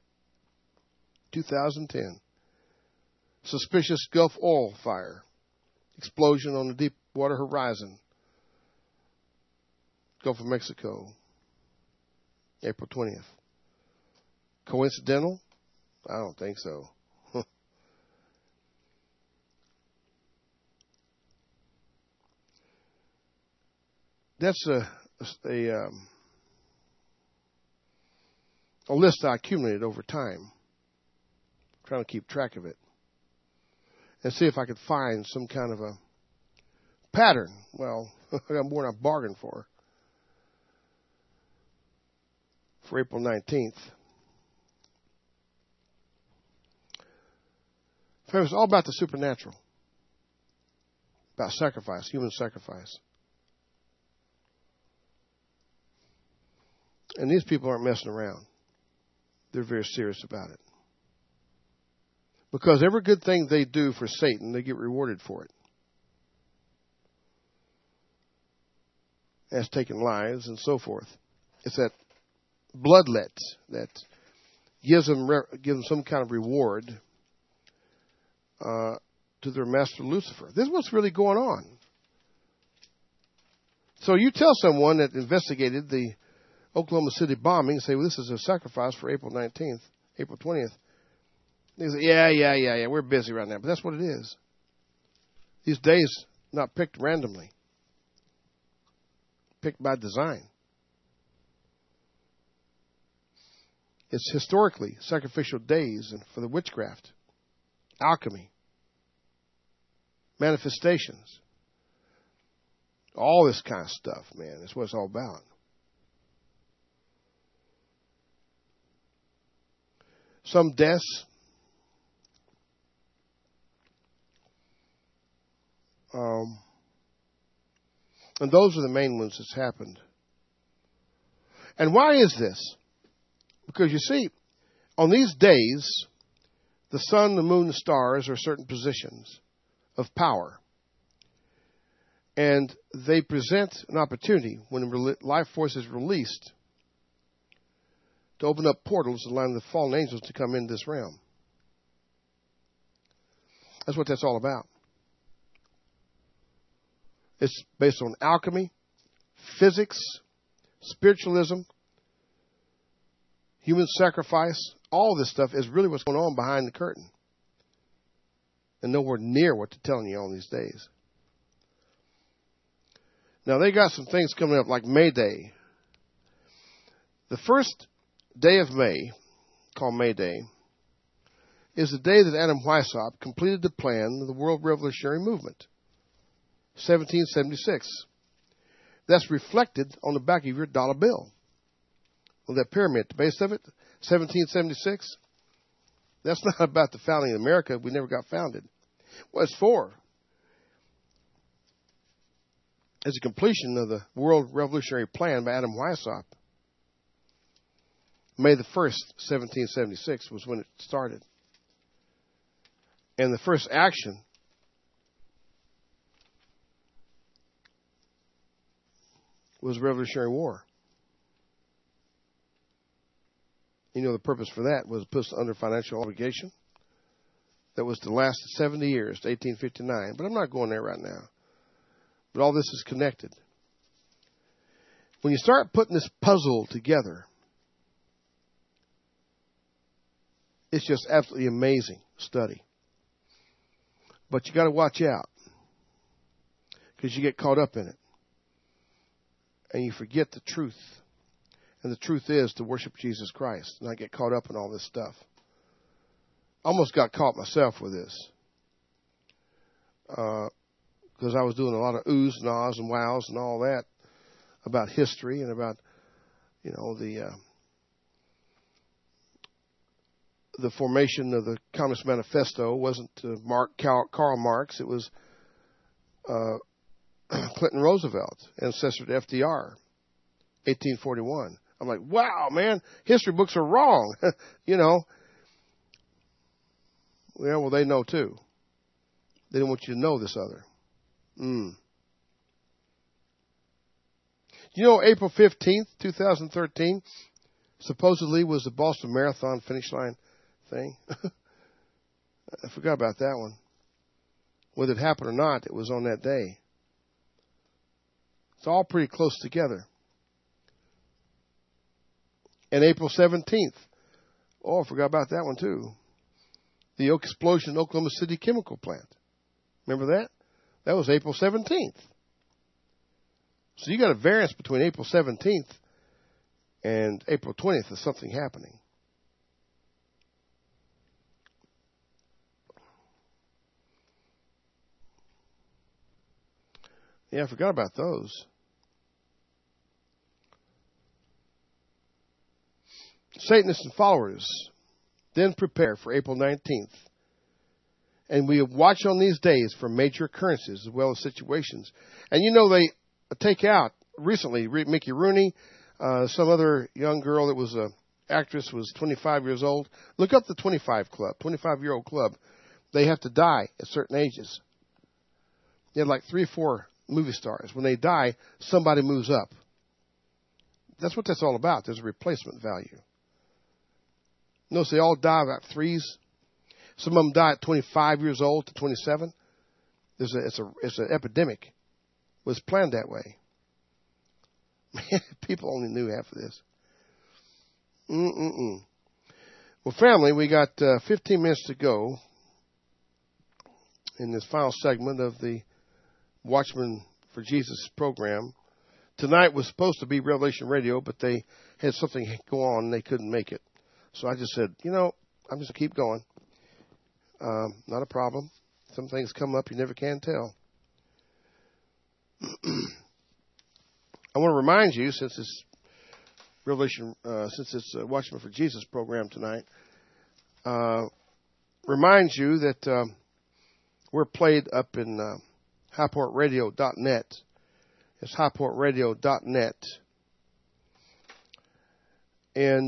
2010. Suspicious Gulf oil fire. Explosion on the Deepwater Horizon. Gulf of Mexico. April 20th. Coincidental? I don't think so. That's a list I accumulated over time. I'm trying to keep track of it. And see if I could find some kind of a pattern. Well, I got more than I bargained for April 19th. It was all about the supernatural. About sacrifice, human sacrifice. And these people aren't messing around. They're very serious about it. Because every good thing they do for Satan, they get rewarded for it. As taking lives and so forth. It's that bloodlet that gives them some kind of reward to their master Lucifer. This is what's really going on. So you tell someone that investigated the Oklahoma City bombing, say, well, this is a sacrifice for April 19th, April 20th. They say, yeah, we're busy right now. But that's what it is. These days, not picked randomly. Picked by design. It's historically sacrificial days and for the witchcraft, alchemy, manifestations. All this kind of stuff, man. That's what it's all about. Some deaths And those are the main ones that's happened. And why is this? Because you see, on these days, the sun, the moon, the stars are certain positions of power. And they present an opportunity when life force is released to open up portals and allow the fallen angels to come into this realm. That's what that's all about. It's based on alchemy, physics, spiritualism, human sacrifice. All this stuff is really what's going on behind the curtain. And nowhere near what they're telling you on these days. Now, they got some things coming up like May Day. The first day of May, called May Day, is the day that Adam Weishaupt completed the plan of the World Revolutionary Movement, 1776. That's reflected on the back of your dollar bill. On that pyramid, the base of it, 1776. That's not about the founding of America. We never got founded. What it's for is the completion of the World Revolutionary Plan by Adam Weishaupt. May the 1st, 1776 was when it started. And the first action was the Revolutionary War. You know, the purpose for that was to put us under financial obligation that was to last 70 years, to 1859. But I'm not going there right now. But all this is connected. When you start putting this puzzle together, it's just absolutely amazing study. But you got to watch out, because you get caught up in it. And you forget the truth. And the truth is to worship Jesus Christ. And I get caught up in all this stuff. I almost got caught myself with this. Because I was doing a lot of oohs and ahs and wows and all that about history and about, you know, the formation of the Communist Manifesto. Wasn't Karl Marx. It was Clinton Roosevelt, ancestor to FDR, 1841. I'm like, wow, man, history books are wrong. You know. Yeah, well, they know too. They don't want you to know this other. You know, April 15th, 2013, supposedly was the Boston Marathon finish line thing. I forgot about that one. Whether it happened or not, it was on that day. It's all pretty close together. And April 17th. Oh, I forgot about that one too. The explosion in Oklahoma City chemical plant. Remember that? That was April 17th. So you got a variance between April 17th and April 20th of something happening. Yeah, I forgot about those. Satanists and followers then prepare for April 19th. And we watch on these days for major occurrences as well as situations. And you know, they take out recently Mickey Rooney, some other young girl that was an actress, was 25 years old. Look up the 25-year-old club. They have to die at certain ages. You have like 3 or 4 movie stars. When they die, somebody moves up. That's what that's all about. There's a replacement value. Notice they all die about threes. Some of them die at 25 years old to 27. It's an epidemic. It was planned that way. Man, people only knew half of this. Well, family, we got 15 minutes to go in this final segment of the Watchmen for Jesus program. Tonight was supposed to be Revelation Radio, but they had something go on and they couldn't make it. So I just said, you know, I'm just going to keep going. Not a problem. Some things come up you never can tell. I want to remind you, since it's Revelation, since it's Watchmen for Jesus program tonight, remind you that we're played up in highportradio.net It's highpointradio.net. And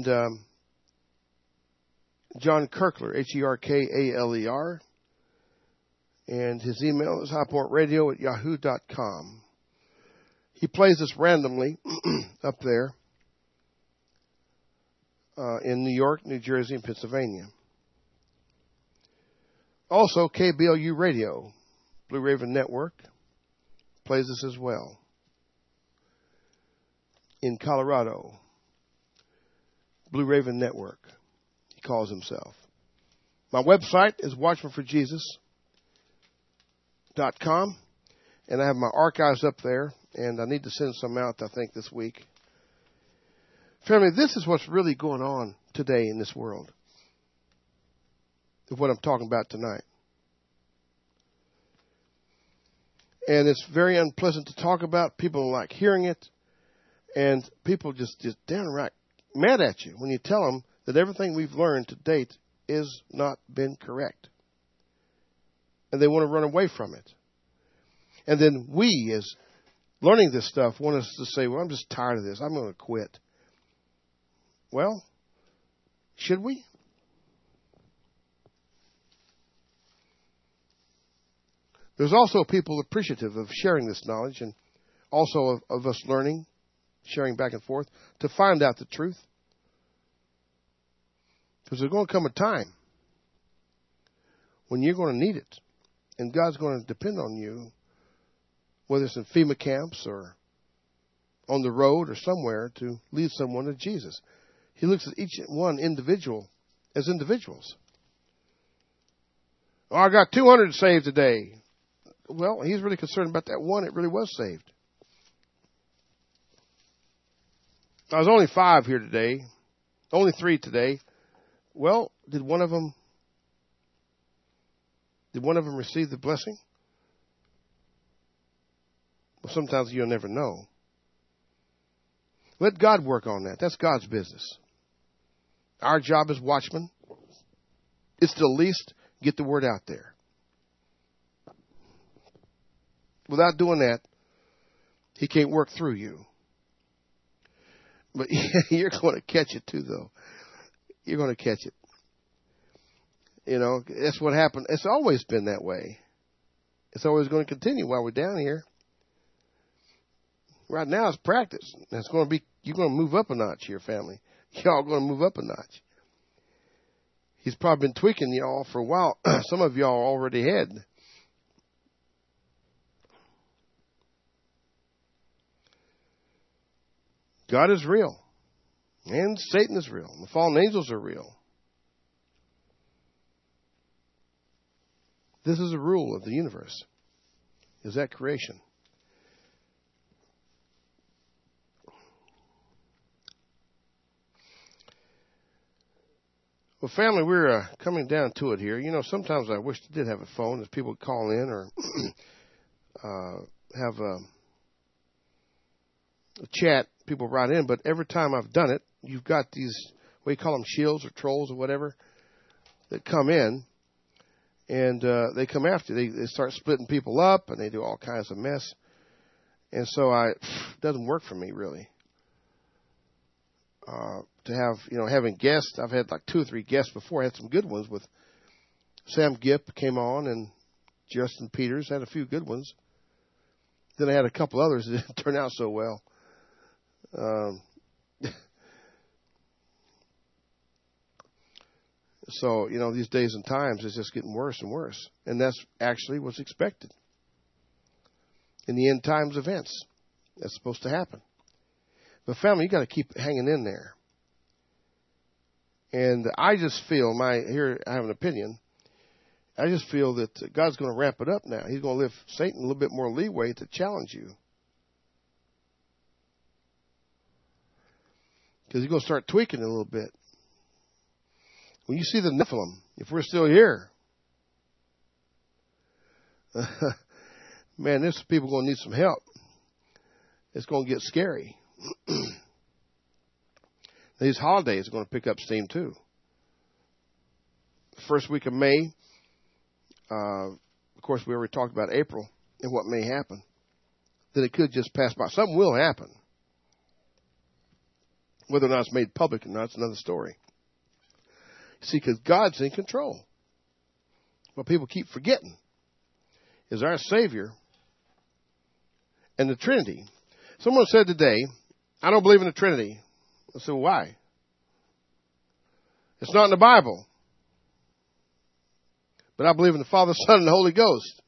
John Kerkler, Herkaleer. And his email is highpointradio@yahoo.com. He plays this randomly up there in New York, New Jersey, and Pennsylvania. Also, KBLU Radio, Blue Raven Network, plays this as well. In Colorado, Blue Raven Network, he calls himself. My website is watchmanforjesus.com, and I have my archives up there, and I need to send some out, I think, this week. Family, this is what's really going on today in this world, of what I'm talking about tonight. And it's very unpleasant to talk about. People don't like hearing it. And people just downright mad at you when you tell them that everything we've learned to date is not been correct. And they want to run away from it. And then we, as learning this stuff, want us to say, well, I'm just tired of this. I'm going to quit. Well, should we? There's also people appreciative of sharing this knowledge and also of us learning, sharing back and forth to find out the truth. Because there's going to come a time when you're going to need it. And God's going to depend on you, whether it's in FEMA camps or on the road or somewhere, to lead someone to Jesus. He looks at each one individual as individuals. Oh, I got 200 saved today. Well, he's really concerned about that one that really was saved. I was only 5 here today. Only 3 today. Well, did one of them receive the blessing? Well, sometimes you'll never know. Let God work on that. That's God's business. Our job as watchmen is to at least get the word out there. Without doing that, he can't work through you. But you're going to catch it too, though. You're going to catch it. You know, that's what happened. It's always been that way. It's always going to continue while we're down here. Right now it's practice. It's going to be, you're going to move up a notch here, family. Y'all going to move up a notch. He's probably been tweaking y'all for a while. Some of y'all already had. God is real. And Satan is real. The fallen angels are real. This is a rule of the universe. Is that creation? Well, family, we're coming down to it here. You know, sometimes I wish I did have a phone that people would call in or have a chat. People write in, but every time I've done it, you've got these, what do you call them, shields or trolls or whatever, that come in, and they come after you. They start splitting people up, and they do all kinds of mess. And so it doesn't work for me, really. To have, having guests, I've had like 2 or 3 guests before. I had some good ones with Sam Gipp came on, and Justin Peters had a few good ones. Then I had a couple others that didn't turn out so well. So, these days and times, it's just getting worse and worse. And that's actually what's expected. In the end times events, that's supposed to happen. But family, you got to keep hanging in there. And I just feel, here I have an opinion, I just feel that God's going to ramp it up now. He's going to give Satan a little bit more leeway to challenge you. Because he's going to start tweaking it a little bit. When you see the Nephilim, if we're still here, man, there's people going to need some help. It's going to get scary. These holidays are going to pick up steam too. First week of May, of course, we already talked about April and what may happen. then it could just pass by. Something will happen. Whether or not it's made public or not, it's another story. See, because God's in control. What people keep forgetting is our Savior and the Trinity. Someone said today, I don't believe in the Trinity. I said, well, why? It's not in the Bible. But I believe in the Father, Son, and the Holy Ghost.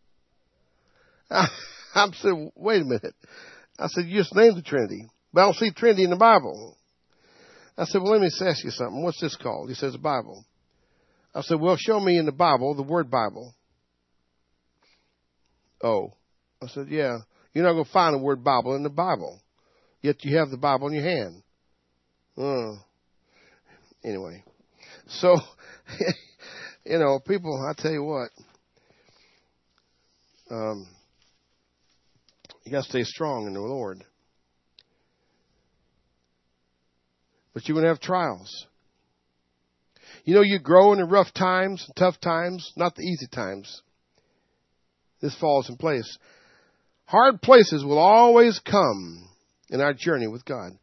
I said, wait a minute. I said, you just named the Trinity. But I don't see Trinity in the Bible. I said, well, let me ask you something. What's this called? He says, the Bible. I said, well, show me in the Bible, the word Bible. Oh. I said, yeah. You're not going to find the word Bible in the Bible. Yet you have the Bible in your hand. Anyway. So, you know, people, I tell you what. You got to stay strong in the Lord. But you're going to have trials. You know, you grow in the rough times, tough times, not the easy times. This falls in place. Hard places will always come in our journey with God.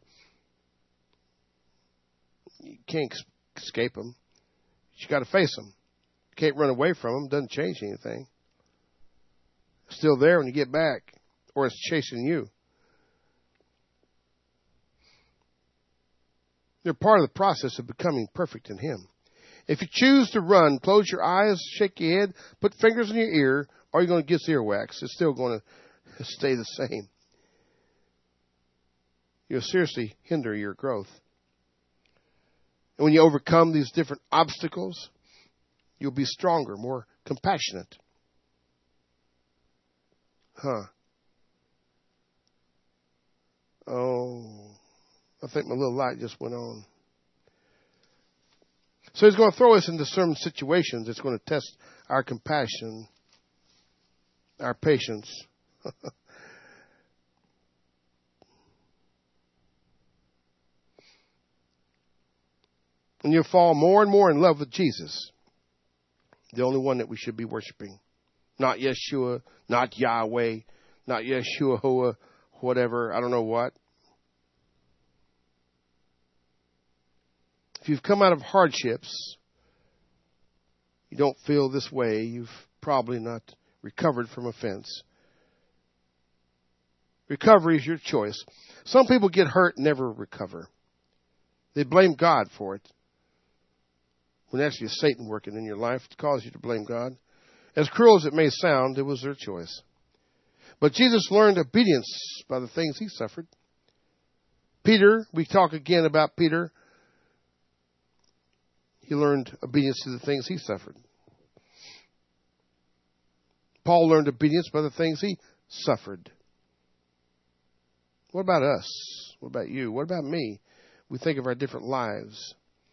You can't escape them. You got to face them. You can't run away from them. It doesn't change anything. It's still there when you get back, or it's chasing you. They're part of the process of becoming perfect in Him. If you choose to run, close your eyes, shake your head, put fingers in your ear, all you're going to get is earwax. It's still going to stay the same. You'll seriously hinder your growth. And when you overcome these different obstacles, you'll be stronger, more compassionate. Oh, I think my little light just went on. So He's going to throw us into certain situations. It's going to test our compassion, our patience. And you'll fall more and more in love with Jesus, the only one that we should be worshiping. Not Yeshua, not Yahweh, not Yeshua, whatever, I don't know what. If you've come out of hardships, you don't feel this way, you've probably not recovered from offense. Recovery is your choice. Some people get hurt and never recover. They blame God for it. When actually it's Satan working in your life to cause you to blame God. As cruel as it may sound, it was their choice. But Jesus learned obedience by the things He suffered. Peter, we talk again about Peter. He learned obedience to the things he suffered. Paul learned obedience by the things he suffered. What about us? What about you? What about me? We think of our different lives.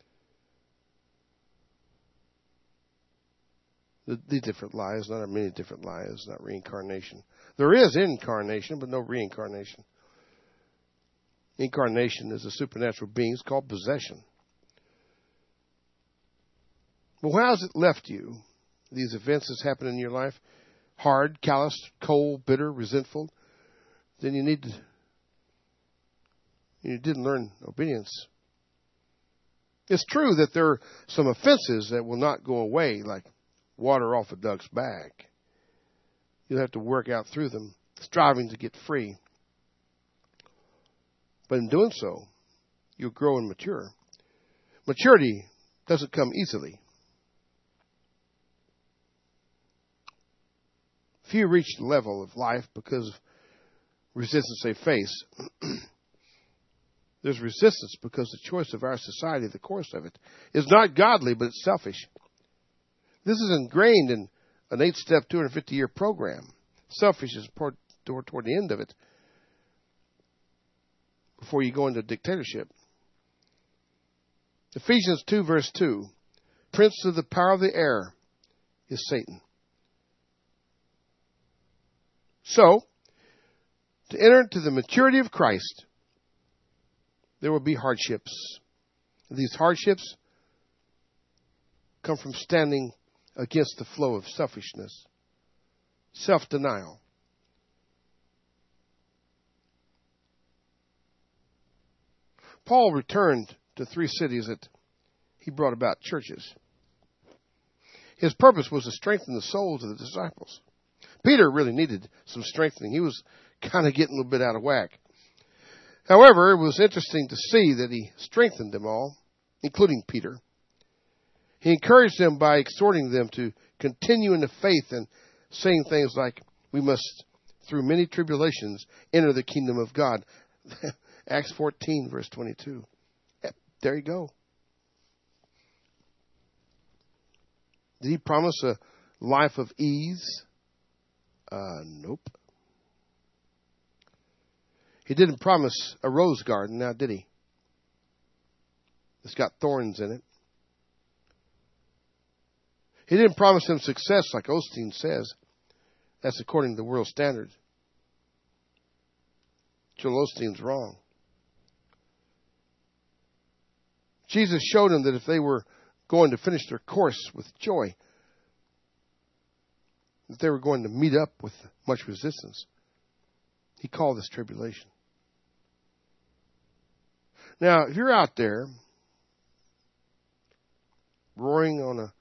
The different lives, not our many different lives, not reincarnation. There is incarnation, but no reincarnation. Incarnation is a supernatural being. It's called possession. Well, how has it left you? These events that's happened in your life, hard, calloused, cold, bitter, resentful. Then you didn't learn obedience. It's true that there are some offenses that will not go away, like water off a duck's back. You'll have to work out through them, striving to get free. But in doing so, you'll grow and mature. Maturity doesn't come easily. Few reach the level of life because of resistance they face. There's resistance because the choice of our society, the course of it, is not godly, but it's selfish. This is ingrained in an 8-step, 250-year program. Selfish is toward the end of it, before you go into dictatorship. Ephesians 2, verse 2, Prince of the power of the air is Satan. So, to enter into the maturity of Christ, there will be hardships. These hardships come from standing against the flow of selfishness, self-denial. Paul returned to 3 cities that he brought about churches. His purpose was to strengthen the souls of the disciples. Peter really needed some strengthening. He was kind of getting a little bit out of whack. However, it was interesting to see that he strengthened them all, including Peter. He encouraged them by exhorting them to continue in the faith and saying things like, we must, through many tribulations, enter the kingdom of God. Acts 14, verse 22. There you go. Did he promise a life of ease? Nope. He didn't promise a rose garden, now did he? It's got thorns in it. He didn't promise them success like Osteen says. That's according to the world standard. Joel Osteen's wrong. Jesus showed them that if they were going to finish their course with joy, that they were going to meet up with much resistance. He called this tribulation. Now, if you're out there rowing on a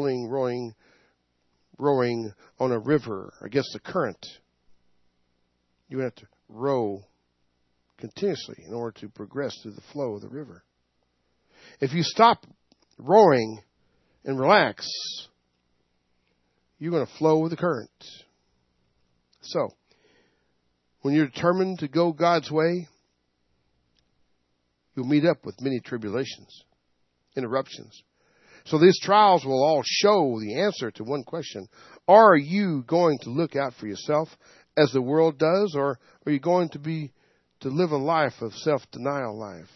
river against the current, you have to row continuously in order to progress through the flow of the river. If you stop rowing and relax, you're going to flow with the current. So, when you're determined to go God's way, you'll meet up with many tribulations, interruptions. So these trials will all show the answer to one question. Are you going to look out for yourself as the world does, or are you going to live a life of self-denial life?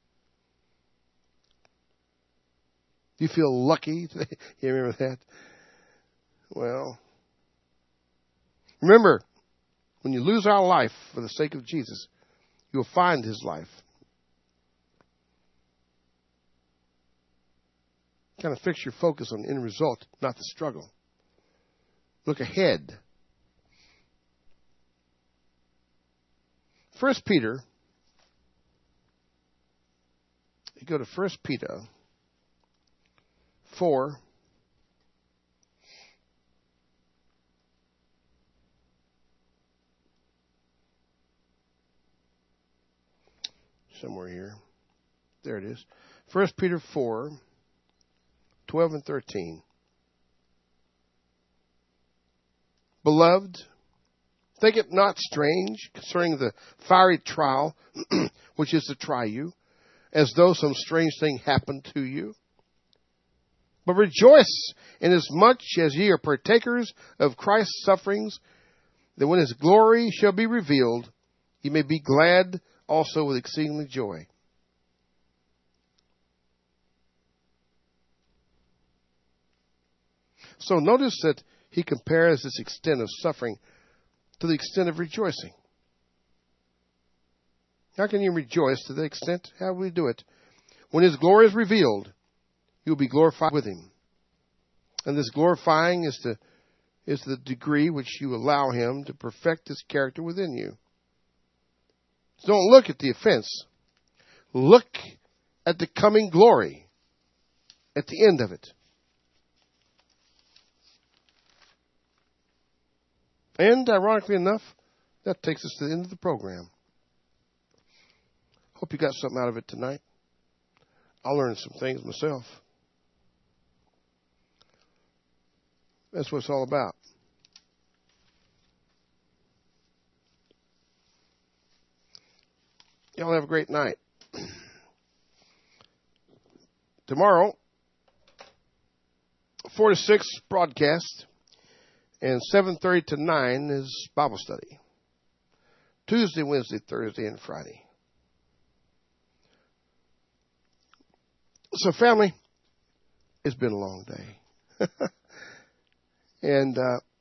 Do you feel lucky? You remember that? Well, remember, when you lose our life for the sake of Jesus, you'll find his life. Kind of fix your focus on the end result, not the struggle. Look ahead. 1 Peter. You go to 1 Peter 4. Somewhere here. There it is. 1 Peter 4, 12 and 13. Beloved, think it not strange concerning the fiery trial which is to try you, as though some strange thing happened to you. But rejoice inasmuch as ye are partakers of Christ's sufferings, that when his glory shall be revealed, ye may be glad also with exceeding joy. So notice that he compares this extent of suffering to the extent of rejoicing. How can you rejoice to the extent? How will we do it? When his glory is revealed, you'll be glorified with him. And this glorifying is the degree which you allow him to perfect his character within you. So don't look at the offense. Look at the coming glory at the end of it. And, ironically enough, that takes us to the end of the program. Hope you got something out of it tonight. I learned some things myself. That's what it's all about. Y'all have a great night. Tomorrow, 4 to 6 broadcast. And 7:30 to 9 is Bible study. Tuesday, Wednesday, Thursday, and Friday. So, family, it's been a long day. And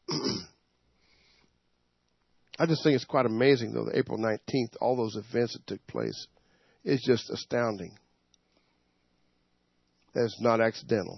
I just think it's quite amazing, though, that April 19th, all those events that took place, is just astounding. That's not accidental.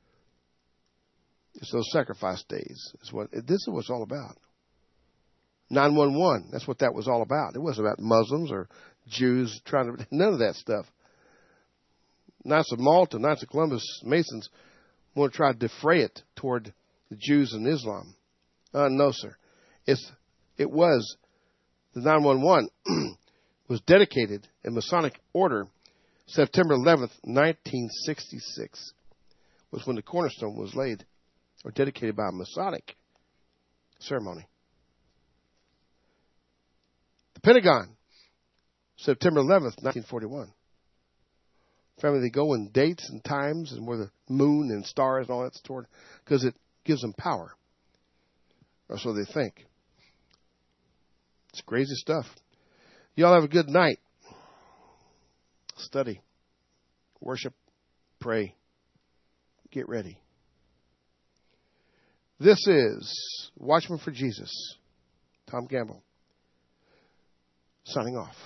It's those sacrifice days. This is what it's all about. 911. That's what that was all about. It wasn't about Muslims or Jews trying to, none of that stuff. Knights of Malta, Knights of Columbus, Masons want to try to defray it toward the Jews and Islam. No, sir. It was, the 911 was dedicated in Masonic order September 11th, 1966, was when the cornerstone was laid, or dedicated by a Masonic ceremony. The Pentagon, September 11th, 1941. Family, they go in dates and times and where the moon and stars and all that's toward, because it gives them power. Or so they think. It's crazy stuff. Y'all have a good night. Study. Worship. Pray. Get ready. This is Watchman for Jesus. Tom Gamble. Signing off.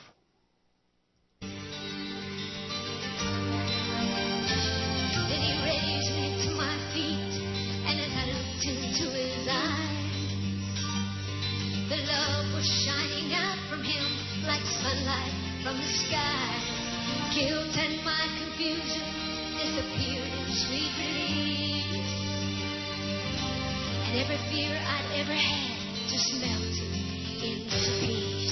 From the sky, guilt and my confusion disappeared in sweet release, and every fear I'd ever had just melted into peace.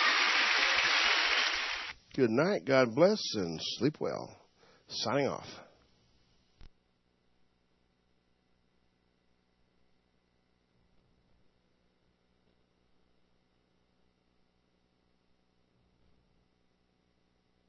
Good night. God bless and sleep well. Signing off.